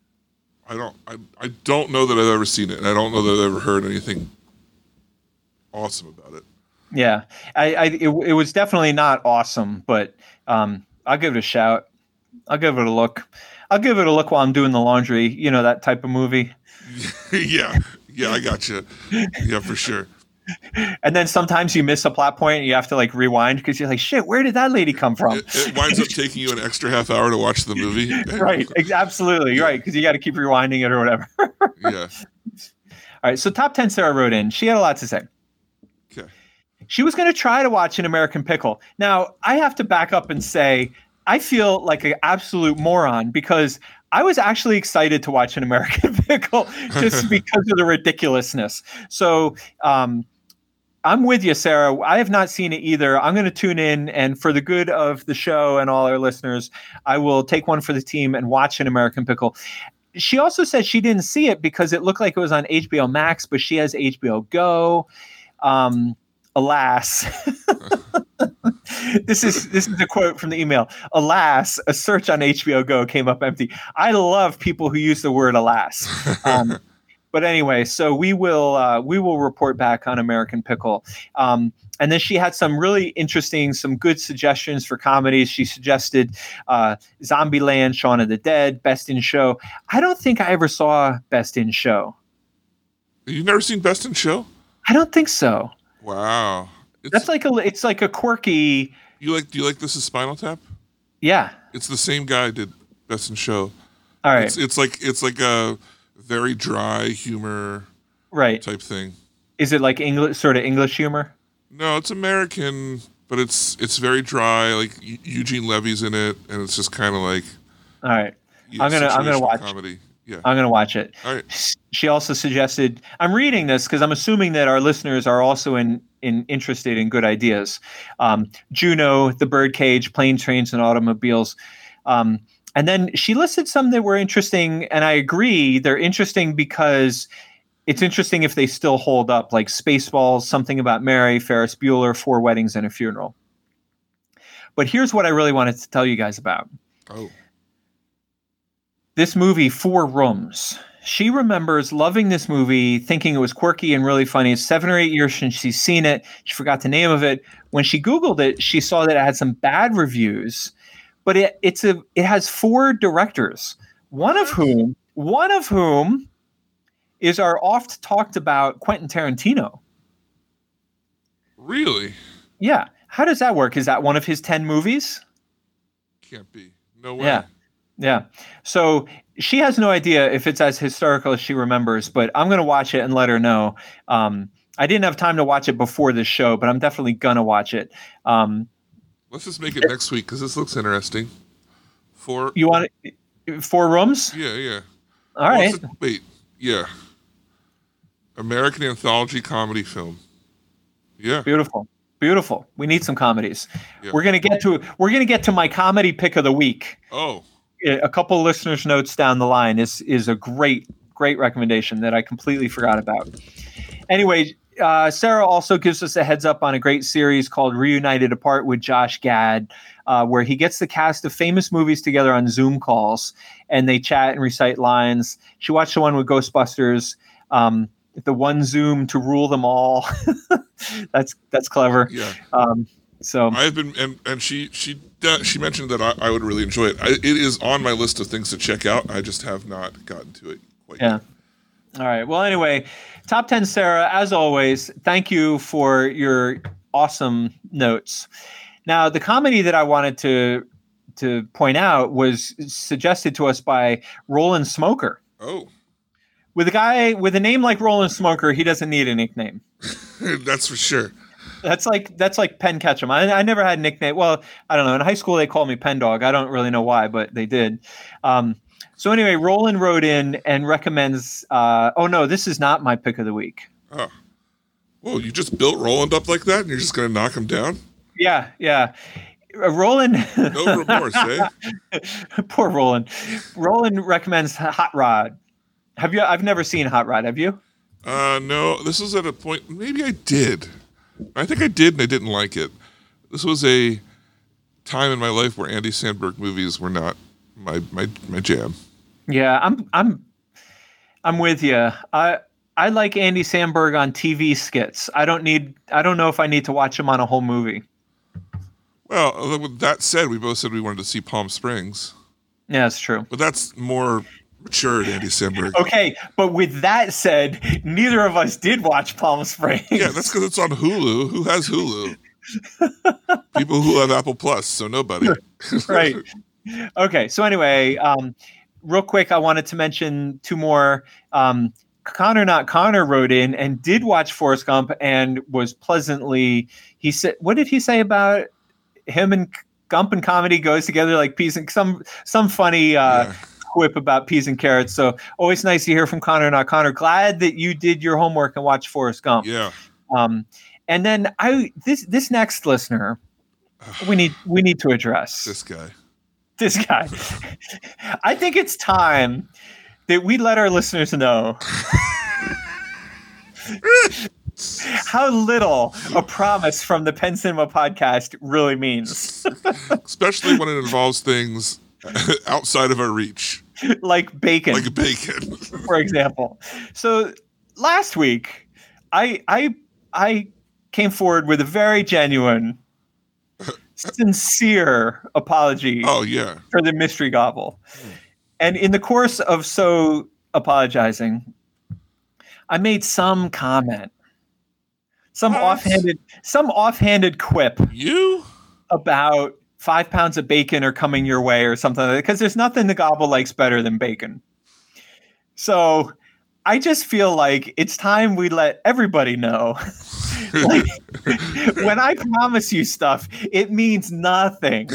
Speaker 6: don't know that I've ever seen it, and I don't know that I've ever heard anything awesome about it.
Speaker 7: Yeah, it was definitely not awesome, but I'll give it a shout. I'll give it a look. I'll give it a look while I'm doing the laundry. That type of movie.
Speaker 6: Yeah, I got you. Yeah, for sure.
Speaker 7: And then sometimes you miss a plot point and you have to like rewind because you're like, shit, where did that lady come from?
Speaker 6: It winds up taking you an extra half hour to watch the movie.
Speaker 7: Right. Absolutely. You're right. Because you got to keep rewinding it or whatever.
Speaker 6: Yeah.
Speaker 7: All right. So top 10 Sarah wrote in. She had a lot to say.
Speaker 6: Okay.
Speaker 7: She was going to try to watch An American Pickle. Now, I have to back up and say, I feel like an absolute moron because I was actually excited to watch An American Pickle just because of the ridiculousness. So, I'm with you, Sarah. I have not seen it either. I'm going to tune in, and for the good of the show and all our listeners, I will take one for the team and watch An American Pickle. She also said she didn't see it because it looked like it was on HBO Max, but she has HBO Go. Alas, this is a quote from the email. Alas, a search on HBO Go came up empty. I love people who use the word alas. But anyway, so we will report back on American Pickle. And then she had some really interesting, some good suggestions for comedies. She suggested Zombieland, Shaun of the Dead, Best in Show. I don't think I ever saw Best in Show.
Speaker 6: You've never seen Best in Show?
Speaker 7: I don't think so.
Speaker 6: Wow.
Speaker 7: It's like a quirky.
Speaker 6: Do you like This Is Spinal Tap?
Speaker 7: Yeah.
Speaker 6: It's the same guy did Best in Show.
Speaker 7: All right.
Speaker 6: It's like a very dry humor type thing.
Speaker 7: Is it like English humor?
Speaker 6: No, it's American, but it's very dry. Like Eugene Levy's in it, and it's just kind of like.
Speaker 7: All right, I'm gonna watch
Speaker 6: comedy. Yeah,
Speaker 7: I'm gonna watch it.
Speaker 6: All right.
Speaker 7: She also suggested. I'm reading this because I'm assuming that our listeners are also interested in good ideas. Juno, The Birdcage, Planes, Trains, and Automobiles. And then she listed some that were interesting, and I agree. They're interesting because it's interesting if they still hold up, like Spaceballs, Something About Mary, Ferris Bueller, 4 Weddings and a Funeral. But here's what I really wanted to tell you guys about.
Speaker 6: Oh.
Speaker 7: This movie, 4 Rooms. She remembers loving this movie, thinking it was quirky and really funny. It's 7 or 8 years since she's seen it. She forgot the name of it. When she Googled it, she saw that it had some bad reviews. But it has 4 directors, one of whom is our oft talked about Quentin Tarantino.
Speaker 6: Really?
Speaker 7: Yeah. How does that work? Is that one of his 10 movies?
Speaker 6: Can't be. No way.
Speaker 7: Yeah. So she has no idea if it's as historical as she remembers, but I'm going to watch it and let her know. I didn't have time to watch it before this show, but I'm definitely going to watch it.
Speaker 6: Let's just make it next week because this looks interesting. 4.
Speaker 7: You want 4 rooms?
Speaker 6: Yeah.
Speaker 7: All right.
Speaker 6: Wait. Yeah. American anthology comedy film. Yeah.
Speaker 7: Beautiful. We need some comedies.
Speaker 6: Yeah.
Speaker 7: We're gonna get to my comedy pick of the week.
Speaker 6: Oh.
Speaker 7: A couple listeners' notes down the line is a great recommendation that I completely forgot about. Anyway, Sarah also gives us a heads up on a great series called Reunited Apart with Josh Gad, where he gets the cast of famous movies together on Zoom calls and they chat and recite lines. She watched the one with Ghostbusters, the one Zoom to rule them all. That's clever.
Speaker 6: Yeah.
Speaker 7: So
Speaker 6: I've been and she mentioned that I would really enjoy it. It is on my list of things to check out. I just have not gotten to it quite yet.
Speaker 7: All right. Well, anyway, Top 10 Sarah, as always, thank you for your awesome notes. Now, the comedy that I wanted to point out was suggested to us by Roland Smoker.
Speaker 6: Oh.
Speaker 7: With a guy with a name like Roland Smoker, he doesn't need a nickname.
Speaker 6: That's for sure.
Speaker 7: That's like Penn Ketchum. I never had a nickname. Well, I don't know. In high school, they called me Penn Dog. I don't really know why, but they did. So anyway, Roland wrote in and recommends. Oh no, this is not my pick of the week.
Speaker 6: Oh, well, you just built Roland up like that, and you're just going to knock him down?
Speaker 7: Yeah. Roland.
Speaker 6: No remorse, eh?
Speaker 7: Poor Roland. Roland recommends Hot Rod. I've never seen Hot Rod. Have you?
Speaker 6: No. This was at a point. Maybe I did. I think I did, and I didn't like it. This was a time in my life where Andy Samberg movies were not my jam.
Speaker 7: Yeah, I'm with you. I like Andy Samberg on TV skits. I don't know if I need to watch him on a whole movie.
Speaker 6: Well, with that said, we both said we wanted to see Palm Springs.
Speaker 7: Yeah, that's true.
Speaker 6: But that's more matured Andy Samberg.
Speaker 7: Okay, but with that said, neither of us did watch Palm Springs.
Speaker 6: Yeah, that's because it's on Hulu. Who has Hulu? People who have Apple Plus, so nobody.
Speaker 7: Right. Okay, so anyway, real quick, I wanted to mention 2 more. Connor Not Connor wrote in and did watch Forrest Gump and was pleasantly. He said, "What did he say about him and Gump and comedy goes together like peas and some funny quip about peas and carrots?" So always nice to hear from Connor Not Connor. Glad that you did your homework and watched Forrest Gump.
Speaker 6: Yeah.
Speaker 7: And then this next listener, we need to address
Speaker 6: This guy.
Speaker 7: I think it's time that we let our listeners know how little a promise from the Penn Cinema podcast really means.
Speaker 6: Especially when it involves things outside of our reach.
Speaker 7: Like bacon. For example. So last week, I came forward with a very genuine, sincere apology for the mystery gobble. And in the course of so apologizing, I made some comment, some offhanded quip about 5 pounds of bacon are coming your way or something like that, because there's nothing the gobble likes better than bacon. So I just feel like it's time we let everybody know. Like, when I promise you stuff, it means nothing.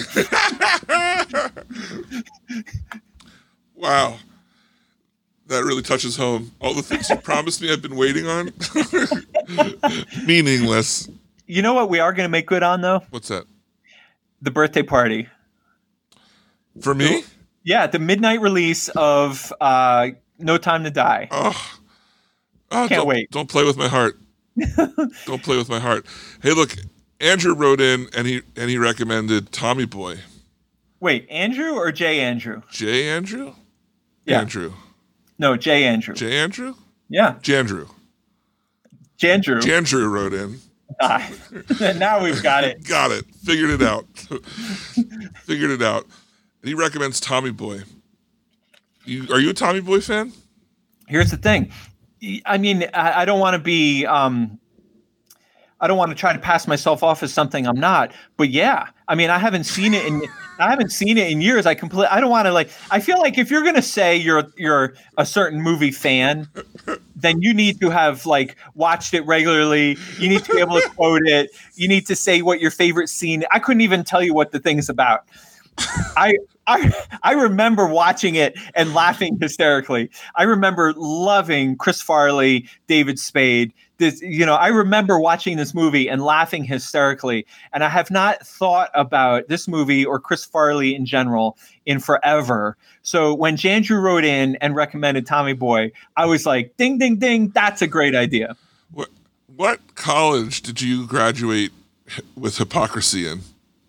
Speaker 6: Wow. That really touches home. All the things you promised me I've been waiting on. Meaningless.
Speaker 7: You know what we are going to make good on, though?
Speaker 6: What's that?
Speaker 7: The birthday party.
Speaker 6: For me?
Speaker 7: Yeah, the midnight release of No Time to Die. Can't wait.
Speaker 6: Don't play with my heart. Don't play with my heart. Hey, look, Andrew wrote in and he recommended Tommy Boy.
Speaker 7: Wait, Andrew or J. Andrew?
Speaker 6: J. Andrew?
Speaker 7: Yeah.
Speaker 6: Andrew.
Speaker 7: No, J. Andrew.
Speaker 6: J. Andrew?
Speaker 7: Yeah.
Speaker 6: Jandrew.
Speaker 7: Jandrew
Speaker 6: wrote in.
Speaker 7: Now we've got it.
Speaker 6: Got it. Figured it out. And he recommends Tommy Boy. Are you a Tommy Boy fan?
Speaker 7: Here's the thing. I mean, I don't want to be. I don't want to try to pass myself off as something I'm not. But yeah, I mean, I haven't seen it in years. I don't want to I feel like if you're going to say you're a certain movie fan, then you need to have watched it regularly. You need to be able to quote it. You need to say what your favorite scene. I couldn't even tell you what the thing's about. I remember watching it and laughing hysterically. I remember loving Chris Farley, David Spade. I remember watching this movie and laughing hysterically. And I have not thought about this movie or Chris Farley in general in forever. So when Jandrew wrote in and recommended Tommy Boy, I was like, ding, ding, ding. That's a great idea.
Speaker 6: What college did you graduate with hypocrisy in?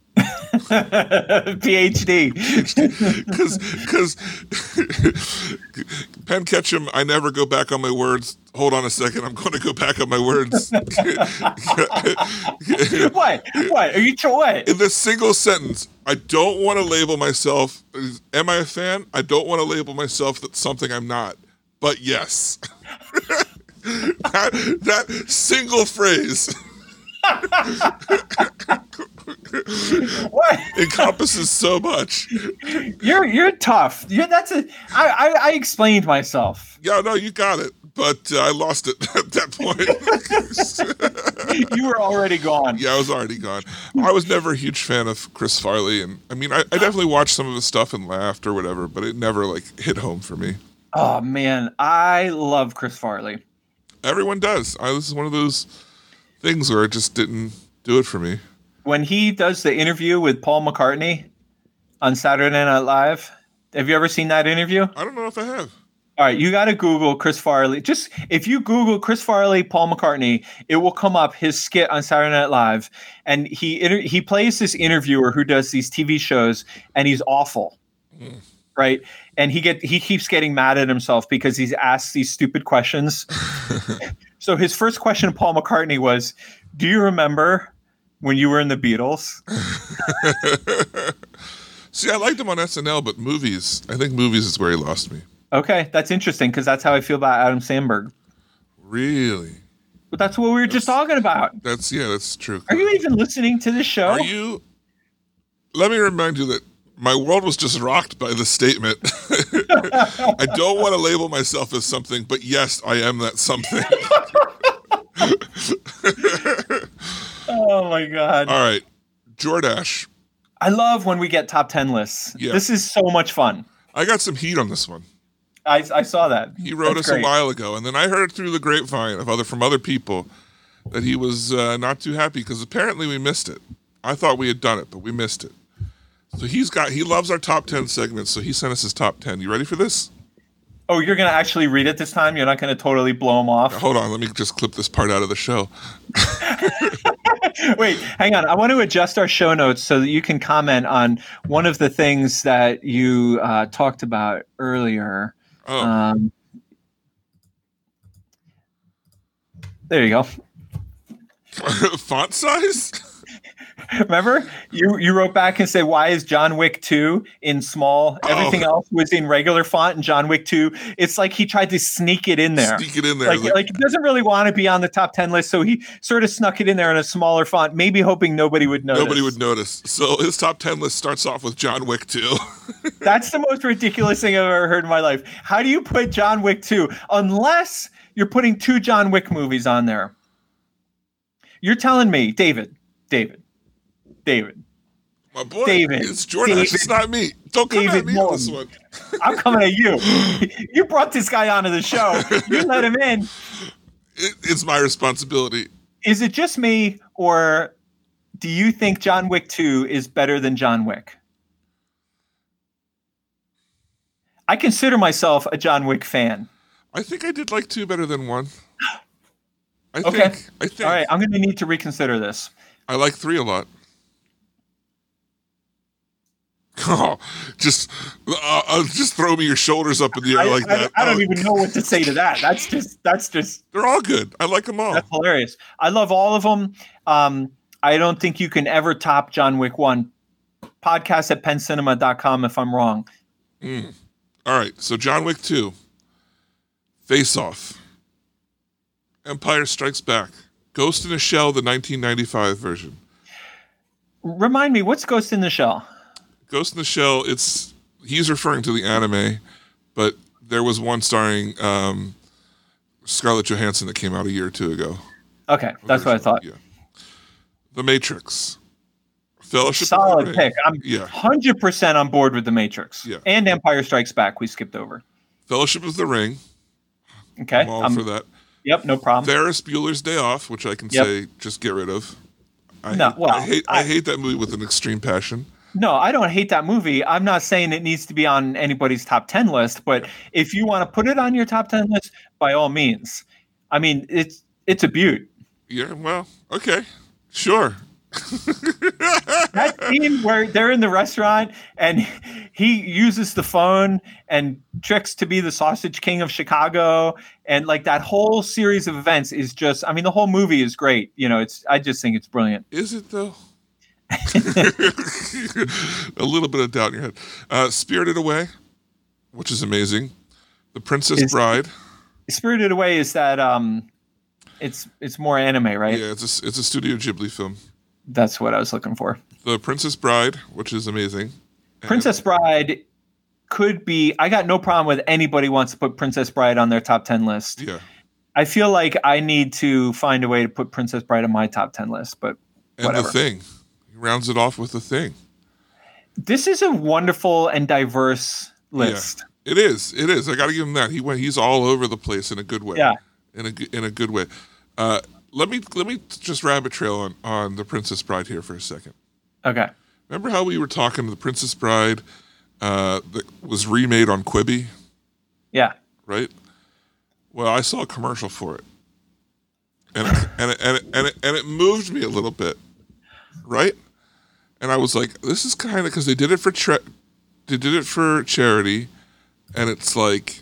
Speaker 7: PhD.
Speaker 6: Because Penn Ketchum, I never go back on my words. Hold on a second. I'm going to go back on my words.
Speaker 7: What? Are you what?
Speaker 6: In this single sentence, I don't want to label myself. Am I a fan? I don't want to label myself that's something I'm not. But yes. that single phrase
Speaker 7: what?
Speaker 6: encompasses so much.
Speaker 7: You're tough. I explained myself.
Speaker 6: Yeah, no, you got it, but I lost it at that point.
Speaker 7: You were already gone.
Speaker 6: Yeah, I was already gone. I was never a huge fan of Chris Farley, and I mean, I definitely watched some of his stuff and laughed or whatever, but it never like hit home for me.
Speaker 7: Oh man, I love Chris Farley.
Speaker 6: Everyone does. This is one of those things where it just didn't do it for me.
Speaker 7: When he does the interview with Paul McCartney on Saturday Night Live, have you ever seen that interview?
Speaker 6: I don't know if I have.
Speaker 7: All right, you got to Google Chris Farley. Just if you Google Chris Farley, Paul McCartney, it will come up his skit on Saturday Night Live, and he plays this interviewer who does these TV shows, and he's awful, right? And he keeps getting mad at himself because he's asked these stupid questions. So his first question to Paul McCartney was, "Do you remember when you were in the Beatles?"
Speaker 6: See, I liked him on SNL, but movies, I think movies is where he lost me.
Speaker 7: Okay, that's interesting because that's how I feel about Adam Sandberg.
Speaker 6: Really?
Speaker 7: But that's what we were just talking about.
Speaker 6: That's true.
Speaker 7: Are you even listening to this show?
Speaker 6: Are you? Let me remind you that my world was just rocked by this statement. I don't want to label myself as something, but yes, I am that something.
Speaker 7: Oh my God.
Speaker 6: All right. Jordash.
Speaker 7: I love when we get top 10 lists.
Speaker 6: Yeah.
Speaker 7: This is so much fun.
Speaker 6: I got some heat on this one.
Speaker 7: I saw that.
Speaker 6: He wrote us a while ago, and then I heard it through the grapevine from other people that he was not too happy because apparently we missed it. I thought we had done it, but we missed it. So he loves our top 10 segments, so he sent us his top 10. You ready for this?
Speaker 7: Oh, you're going to actually read it this time? You're not going to totally blow him off?
Speaker 6: Hold on, let me just clip this part out of the show.
Speaker 7: Wait, hang on. I want to adjust our show notes so that you can comment on one of the things that you talked about earlier.
Speaker 6: Oh.
Speaker 7: There you go.
Speaker 6: Font size?
Speaker 7: Remember, you wrote back and said, "Why is John Wick 2 in small? Everything else was in regular font, and John Wick 2." It's like he tried to sneak it in there. Like he doesn't really want to be on the top 10 list, so he sort of snuck it in there in a smaller font, maybe hoping nobody would notice.
Speaker 6: So his top 10 list starts off with John Wick 2.
Speaker 7: That's the most ridiculous thing I've ever heard in my life. How do you put John Wick 2 unless you're putting 2 John Wick movies on there? You're telling me, David.
Speaker 6: My boy,
Speaker 7: David.
Speaker 6: It's Jordash. It's not me. Don't come at me on this one.
Speaker 7: I'm coming at you. You brought this guy onto the show. You let him in.
Speaker 6: It's my responsibility.
Speaker 7: Is it just me, or do you think John Wick 2 is better than John Wick? I consider myself a John Wick fan.
Speaker 6: I think I did like 2 better than 1. I think.
Speaker 7: All right, I'm going to need to reconsider this.
Speaker 6: I like 3 a lot. Oh, just throw me your shoulders up in the air like that.
Speaker 7: I don't even know what to say to that. That's just.
Speaker 6: They're all good. I like them all.
Speaker 7: That's hilarious. I love all of them. I don't think you can ever top John Wick 1. Podcast at penncinema.com if I'm wrong.
Speaker 6: All right. So John Wick 2. Face Off. Empire Strikes Back. Ghost in the Shell, the 1995 version.
Speaker 7: Remind me, what's Ghost in the Shell?
Speaker 6: Ghost in the Shell, he's referring to the anime, but there was one starring Scarlett Johansson that came out a year or 2 ago.
Speaker 7: Okay, that's what I thought.
Speaker 6: Yeah. The Matrix. Fellowship of the
Speaker 7: Solid
Speaker 6: Ring.
Speaker 7: pick. I'm
Speaker 6: Yeah.
Speaker 7: 100% on board with The Matrix.
Speaker 6: Yeah.
Speaker 7: And Empire Strikes Back, we skipped over.
Speaker 6: Fellowship of the Ring.
Speaker 7: Okay.
Speaker 6: I'm all for that.
Speaker 7: Yep, no problem.
Speaker 6: Ferris Bueller's Day Off, which I can say just get rid of. I hate that movie with an extreme passion.
Speaker 7: No, I don't hate that movie. I'm not saying it needs to be on anybody's top 10 list, but if you want to put it on your top 10 list, by all means. I mean, it's a beaut.
Speaker 6: Yeah, well, okay. Sure.
Speaker 7: That scene where they're in the restaurant and he uses the phone and tricks to be the Sausage King of Chicago, and like that whole series of events is just, I mean, the whole movie is great. You know, I just think it's brilliant.
Speaker 6: Is it though? A little bit of doubt in your head. Spirited Away, which is amazing. The Princess Bride.
Speaker 7: Spirited Away is that it's more anime, right?
Speaker 6: Yeah, it's a Studio Ghibli film.
Speaker 7: That's what I was looking for.
Speaker 6: The Princess Bride, which is amazing.
Speaker 7: Princess Bride could be, I got no problem with anybody wants to put Princess Bride on their top 10 list.
Speaker 6: Yeah.
Speaker 7: I feel like I need to find a way to put Princess Bride on my top 10 list, but whatever.
Speaker 6: The Thing. He rounds it off with The Thing.
Speaker 7: This is a wonderful and diverse list.
Speaker 6: Yeah, it is. It is. I got to give him that. He's all over the place in a good way.
Speaker 7: Yeah.
Speaker 6: In a good way. Let me just rabbit trail on The Princess Bride here for a second.
Speaker 7: Okay.
Speaker 6: Remember how we were talking to The Princess Bride that was remade on Quibi?
Speaker 7: Yeah.
Speaker 6: Right? Well, I saw a commercial for it. And it moved me a little bit. Right? And I was like, this is kind of, because they did it for charity, and it's like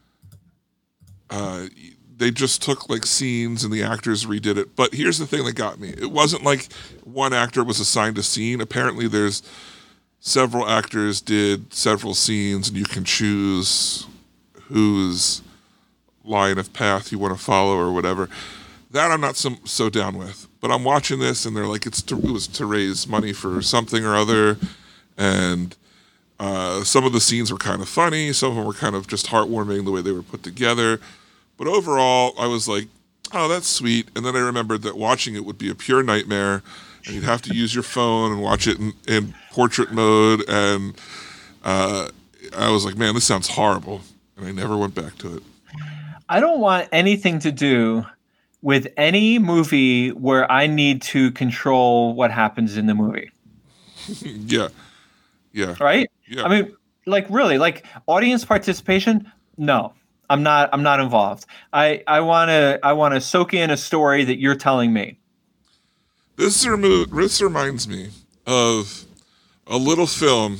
Speaker 6: they just took like scenes and the actors redid it. But here's the thing that got me. It wasn't like one actor was assigned a scene. Apparently there's several actors did several scenes, and you can choose whose line of path you want to follow or whatever. That I'm not so down with. But I'm watching this, and they're like, it was to raise money for something or other, and some of the scenes were kind of funny. Some of them were kind of just heartwarming the way they were put together. But overall, I was like, oh, that's sweet. And then I remembered that watching it would be a pure nightmare, and you'd have to use your phone and watch it in portrait mode. And I was like, man, this sounds horrible. And I never went back to it.
Speaker 7: I don't want anything to do with any movie where I need to control what happens in the movie.
Speaker 6: Yeah.
Speaker 7: Right?
Speaker 6: Yeah.
Speaker 7: I mean, like really, like audience participation? No. I'm not involved. I want to soak in a story that you're telling me.
Speaker 6: This reminds me of a little film.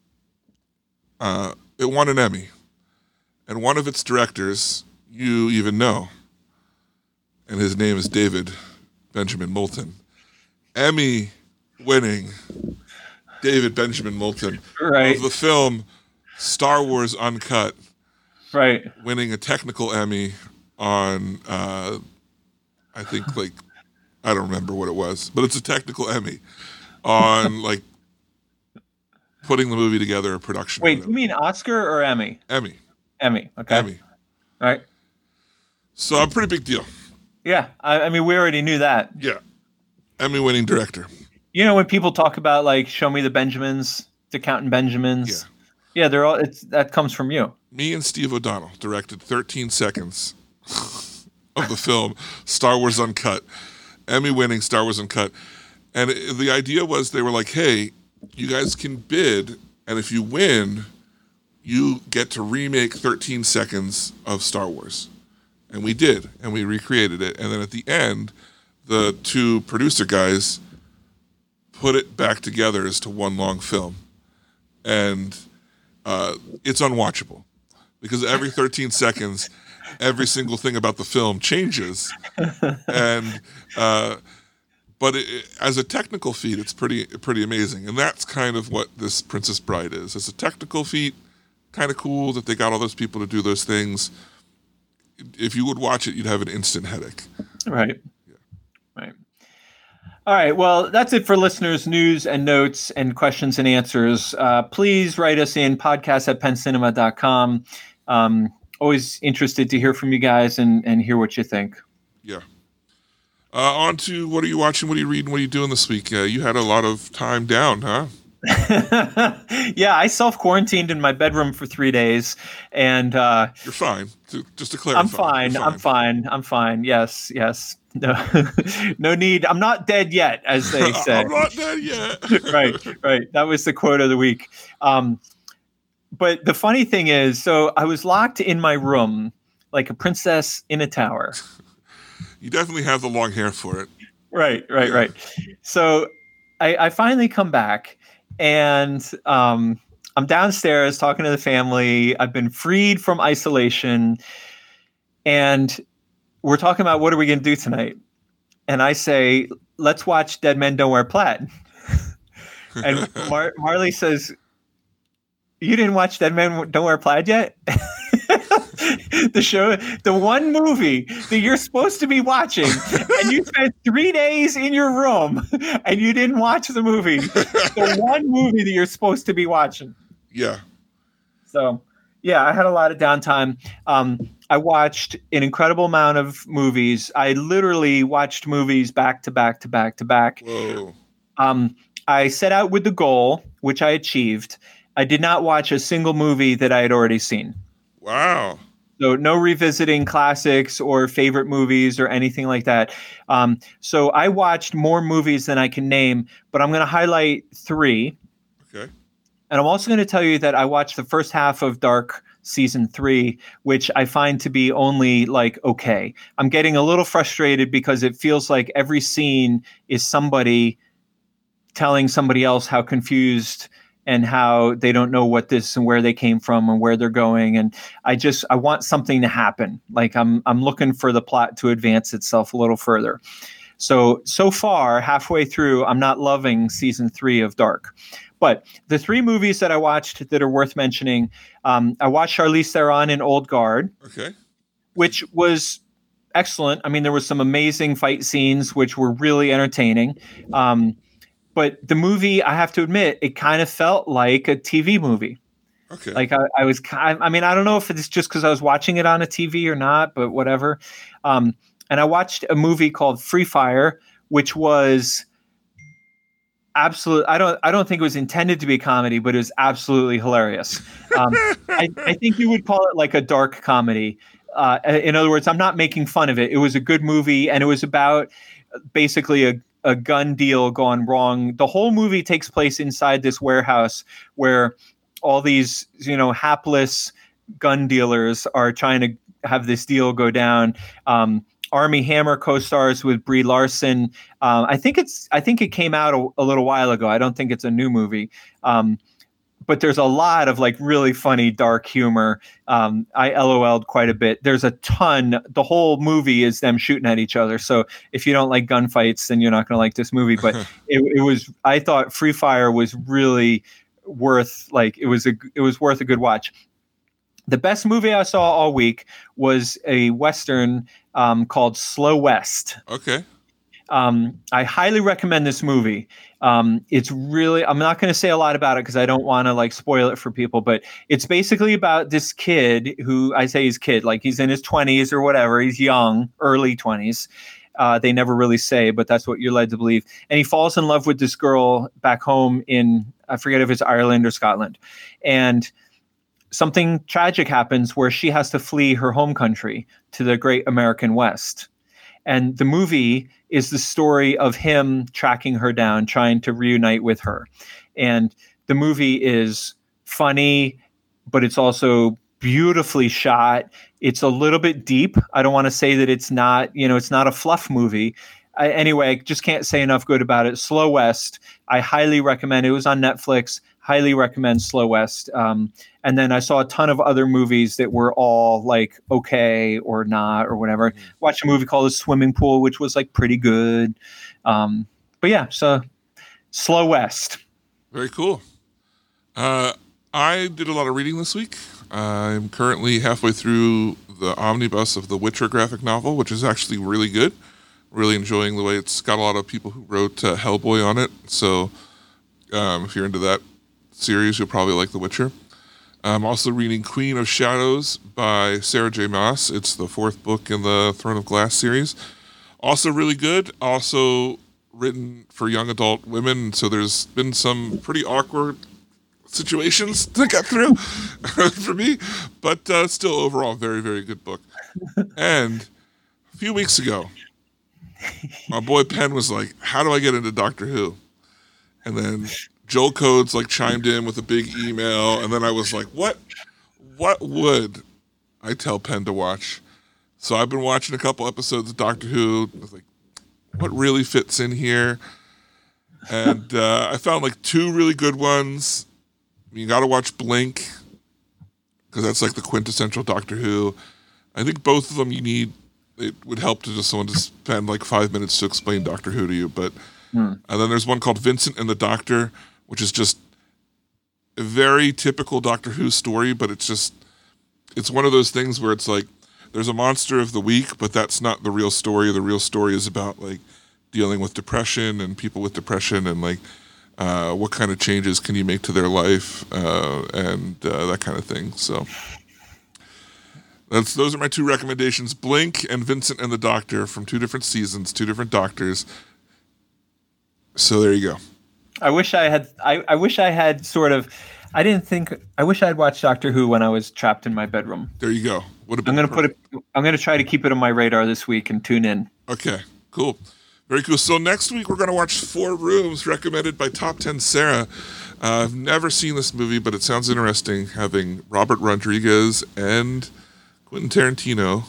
Speaker 6: It won an Emmy, and one of its directors you even know, and his name is David Benjamin Moulton. Emmy-winning David Benjamin Moulton,
Speaker 7: right,
Speaker 6: of the film Star Wars Uncut.
Speaker 7: Right.
Speaker 6: Winning a technical Emmy on, I think, like, I don't remember what it was, but it's a technical Emmy on, like, putting the movie together, a production.
Speaker 7: Wait, you mean Oscar or Emmy?
Speaker 6: Emmy.
Speaker 7: Okay.
Speaker 6: Emmy.
Speaker 7: All right.
Speaker 6: So a pretty big deal.
Speaker 7: Yeah. I mean, we already knew that.
Speaker 6: Yeah. Emmy-winning director.
Speaker 7: You know, when people talk about, like, Show Me the Benjamins, the Counting Benjamins.
Speaker 6: Yeah.
Speaker 7: Yeah, they're all. That comes from you.
Speaker 6: Me and Steve O'Donnell directed 13 seconds of the film Star Wars Uncut, Emmy-winning Star Wars Uncut, and the idea was they were like, "Hey, you guys can bid, and if you win, you get to remake 13 seconds of Star Wars." And we did, and we recreated it. And then at the end, the two producer guys put it back together as to one long film, and it's unwatchable because every 13 seconds, every single thing about the film changes. And but as a technical feat, it's pretty amazing. And that's kind of what this Princess Bride is. It's a technical feat, kind of cool that they got all those people to do those things. If you would watch it, you'd have an instant headache.
Speaker 7: Right. Yeah. Right. All right. Well, that's it for listeners' news and notes and questions and answers. Please write us in podcast@penncinema.com. Always interested to hear from you guys and hear what you think.
Speaker 6: Yeah. On to what are you watching? What are you reading? What are you doing this week? You had a lot of time down, huh?
Speaker 7: Yeah, I self-quarantined in my bedroom for 3 days, and
Speaker 6: you're fine. Just to clarify,
Speaker 7: I'm fine. Yes. No, no need. I'm not dead yet, as they say.
Speaker 6: I'm not dead yet.
Speaker 7: Right. That was the quote of the week. But the funny thing is, so I was locked in my room like a princess in a tower.
Speaker 6: You definitely have the long hair for it.
Speaker 7: Right. So I finally come back, and I'm downstairs talking to the family. I've been freed from isolation, and we're talking about what are we going to do tonight. And I say, let's watch Dead Men Don't Wear Plaid. And Marley says, you didn't watch Dead Men Don't Wear Plaid yet? The show, the one movie that you're supposed to be watching, and you spent 3 days in your room and you didn't watch the movie. The one movie that you're supposed to be watching.
Speaker 6: Yeah.
Speaker 7: So, yeah, I had a lot of downtime. I watched an incredible amount of movies. I literally watched movies back to back to back to back.
Speaker 6: Whoa.
Speaker 7: I set out with the goal, which I achieved. I did not watch a single movie that I had already seen.
Speaker 6: Wow.
Speaker 7: So no revisiting classics or favorite movies or anything like that. So I watched more movies than I can name, but I'm going to highlight 3.
Speaker 6: Okay.
Speaker 7: And I'm also going to tell you that I watched the first half of Dark season 3, which I find to be only like okay. I'm getting a little frustrated because it feels like every scene is somebody telling somebody else how confused and how they don't know what this and where they came from and where they're going. And I want something to happen. Like I'm looking for the plot to advance itself a little further. So far, halfway through, I'm not loving season 3 of Dark. But the 3 movies that I watched that are worth mentioning, I watched Charlize Theron in Old Guard,
Speaker 6: okay,
Speaker 7: which was excellent. I mean, there was some amazing fight scenes, which were really entertaining. But the movie, I have to admit, it kind of felt like a TV movie.
Speaker 6: Okay.
Speaker 7: Like I don't know if it's just because I was watching it on a TV or not, but whatever. And I watched a movie called Free Fire, which was absolute. I don't think it was intended to be a comedy, but it was absolutely hilarious. I think you would call it like a dark comedy. In other words, I'm not making fun of it. It was a good movie, and it was about basically a gun deal gone wrong. The whole movie takes place inside this warehouse where all these, hapless gun dealers are trying to have this deal go down. Armie Hammer co-stars with Brie Larson. I think it came out a little while ago. I don't think it's a new movie. But there's a lot of like really funny, dark humor. I LOL'd quite a bit. There's a ton. The whole movie is them shooting at each other. So if you don't like gunfights, then you're not going to like this movie. But it was. I thought Free Fire was really worth it was worth a good watch. The best movie I saw all week was a Western called Slow West.
Speaker 6: Okay.
Speaker 7: I highly recommend this movie. It's really, I'm not going to say a lot about it because I don't want to spoil it for people, but it's basically about this kid who, I say he's kid, like he's in his 20s or whatever. He's young, early 20s. They never really say, but that's what you're led to believe. And he falls in love with this girl back home in, I forget if it's Ireland or Scotland. And something tragic happens where she has to flee her home country to the great American West. And the movie is the story of him tracking her down, trying to reunite with her. And the movie is funny, but it's also beautifully shot. It's a little bit deep. I don't want to say that it's not, it's not a fluff movie. Anyway, I just can't say enough good about it. Slow West, I highly recommend. It was on Netflix. Highly recommend Slow West. And then I saw a ton of other movies that were all okay or not or whatever. Watched a movie called The Swimming Pool, which was pretty good. But yeah, so Slow West.
Speaker 6: Very cool. I did a lot of reading this week. I'm currently halfway through the omnibus of the Witcher graphic novel, which is actually really good. Really enjoying the way it's got a lot of people who wrote Hellboy on it. So if you're into that series, you'll probably like The Witcher. I'm also reading Queen of Shadows by Sarah J. Maas. It's the 4th book in the Throne of Glass series. Also really good. Also written for young adult women. So there's been some pretty awkward situations to get through for me. But still overall, very, very good book. And a few weeks ago, my boy Penn was like, how do I get into Doctor Who? And then Joel Codes like chimed in with a big email. And then I was like, what would I tell Penn to watch? So I've been watching a couple episodes of Doctor Who. I was like, what really fits in here? And I found like 2 really good ones. You got to watch Blink, because that's like the quintessential Doctor Who. I think both of them it would help to just someone to spend like 5 minutes to explain Doctor Who to you. But and then there's one called Vincent and the Doctor, which is just a very typical Doctor Who story, but it's one of those things where it's like there's a monster of the week, but that's not the real story. The real story is about like dealing with depression and people with depression, and like what kind of changes can you make to their life, and that kind of thing. So those are my 2 recommendations: Blink and Vincent and the Doctor, from 2 different seasons, 2 different doctors. So there you go.
Speaker 7: I wish I had sort of. I wish I had watched Doctor Who when I was trapped in my bedroom.
Speaker 6: There you go.
Speaker 7: I'm going to try to keep it on my radar this week and tune in.
Speaker 6: Okay, cool. Very cool. So next week we're going to watch 4 Rooms, recommended by Top 10 Sarah. I've never seen this movie, but it sounds interesting, having Robert Rodriguez and Quentin Tarantino.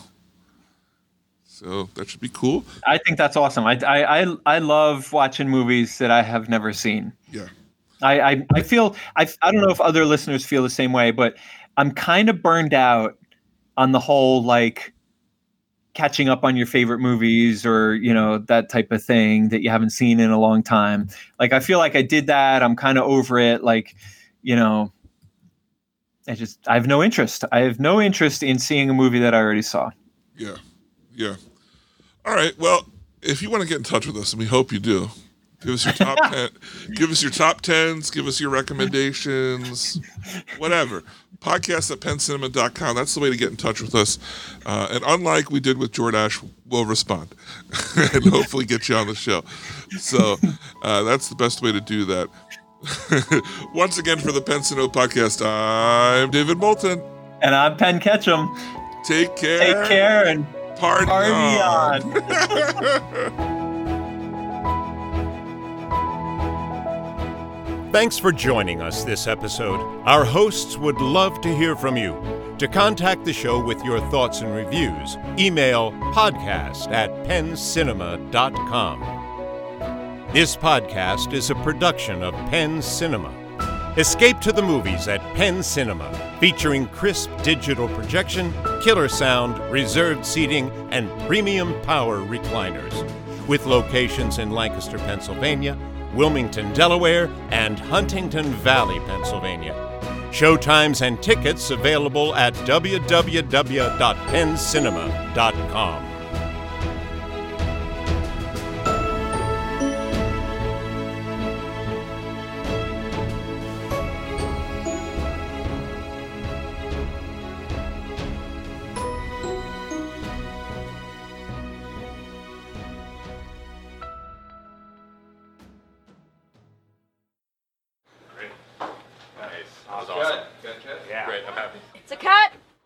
Speaker 6: So that should be cool.
Speaker 7: I think that's awesome. I love watching movies that I have never seen.
Speaker 6: Yeah.
Speaker 7: I feel I don't know if other listeners feel the same way, but I'm kind of burned out on the whole like catching up on your favorite movies, or that type of thing that you haven't seen in a long time. Like I feel like I did that. I'm kind of over it. Like I have no interest. I have no interest in seeing a movie that I already saw.
Speaker 6: Yeah. All right. Well, if you want to get in touch with us, and we hope you do, give us your top 10. Give us your top 10s. Give us your recommendations. Whatever. Podcast@penncinema.com. That's the way to get in touch with us. And unlike we did with Jordache, we'll respond and hopefully get you on the show. So that's the best way to do that. Once again, for the Penn Cinema Podcast, I'm David Moulton.
Speaker 7: And I'm Penn Ketchum.
Speaker 6: Take care.
Speaker 7: And
Speaker 6: party on.
Speaker 5: Thanks for joining us this episode. Our hosts would love to hear from you. To contact the show with your thoughts and reviews, email podcast@penncinema.com. This podcast is a production of Penn Cinema. Escape to the movies at Penn Cinema, featuring crisp digital projection, killer sound, reserved seating, and premium power recliners. With locations in Lancaster, Pennsylvania, Wilmington, Delaware, and Huntington Valley, Pennsylvania. Showtimes and tickets available at www.penncinema.com.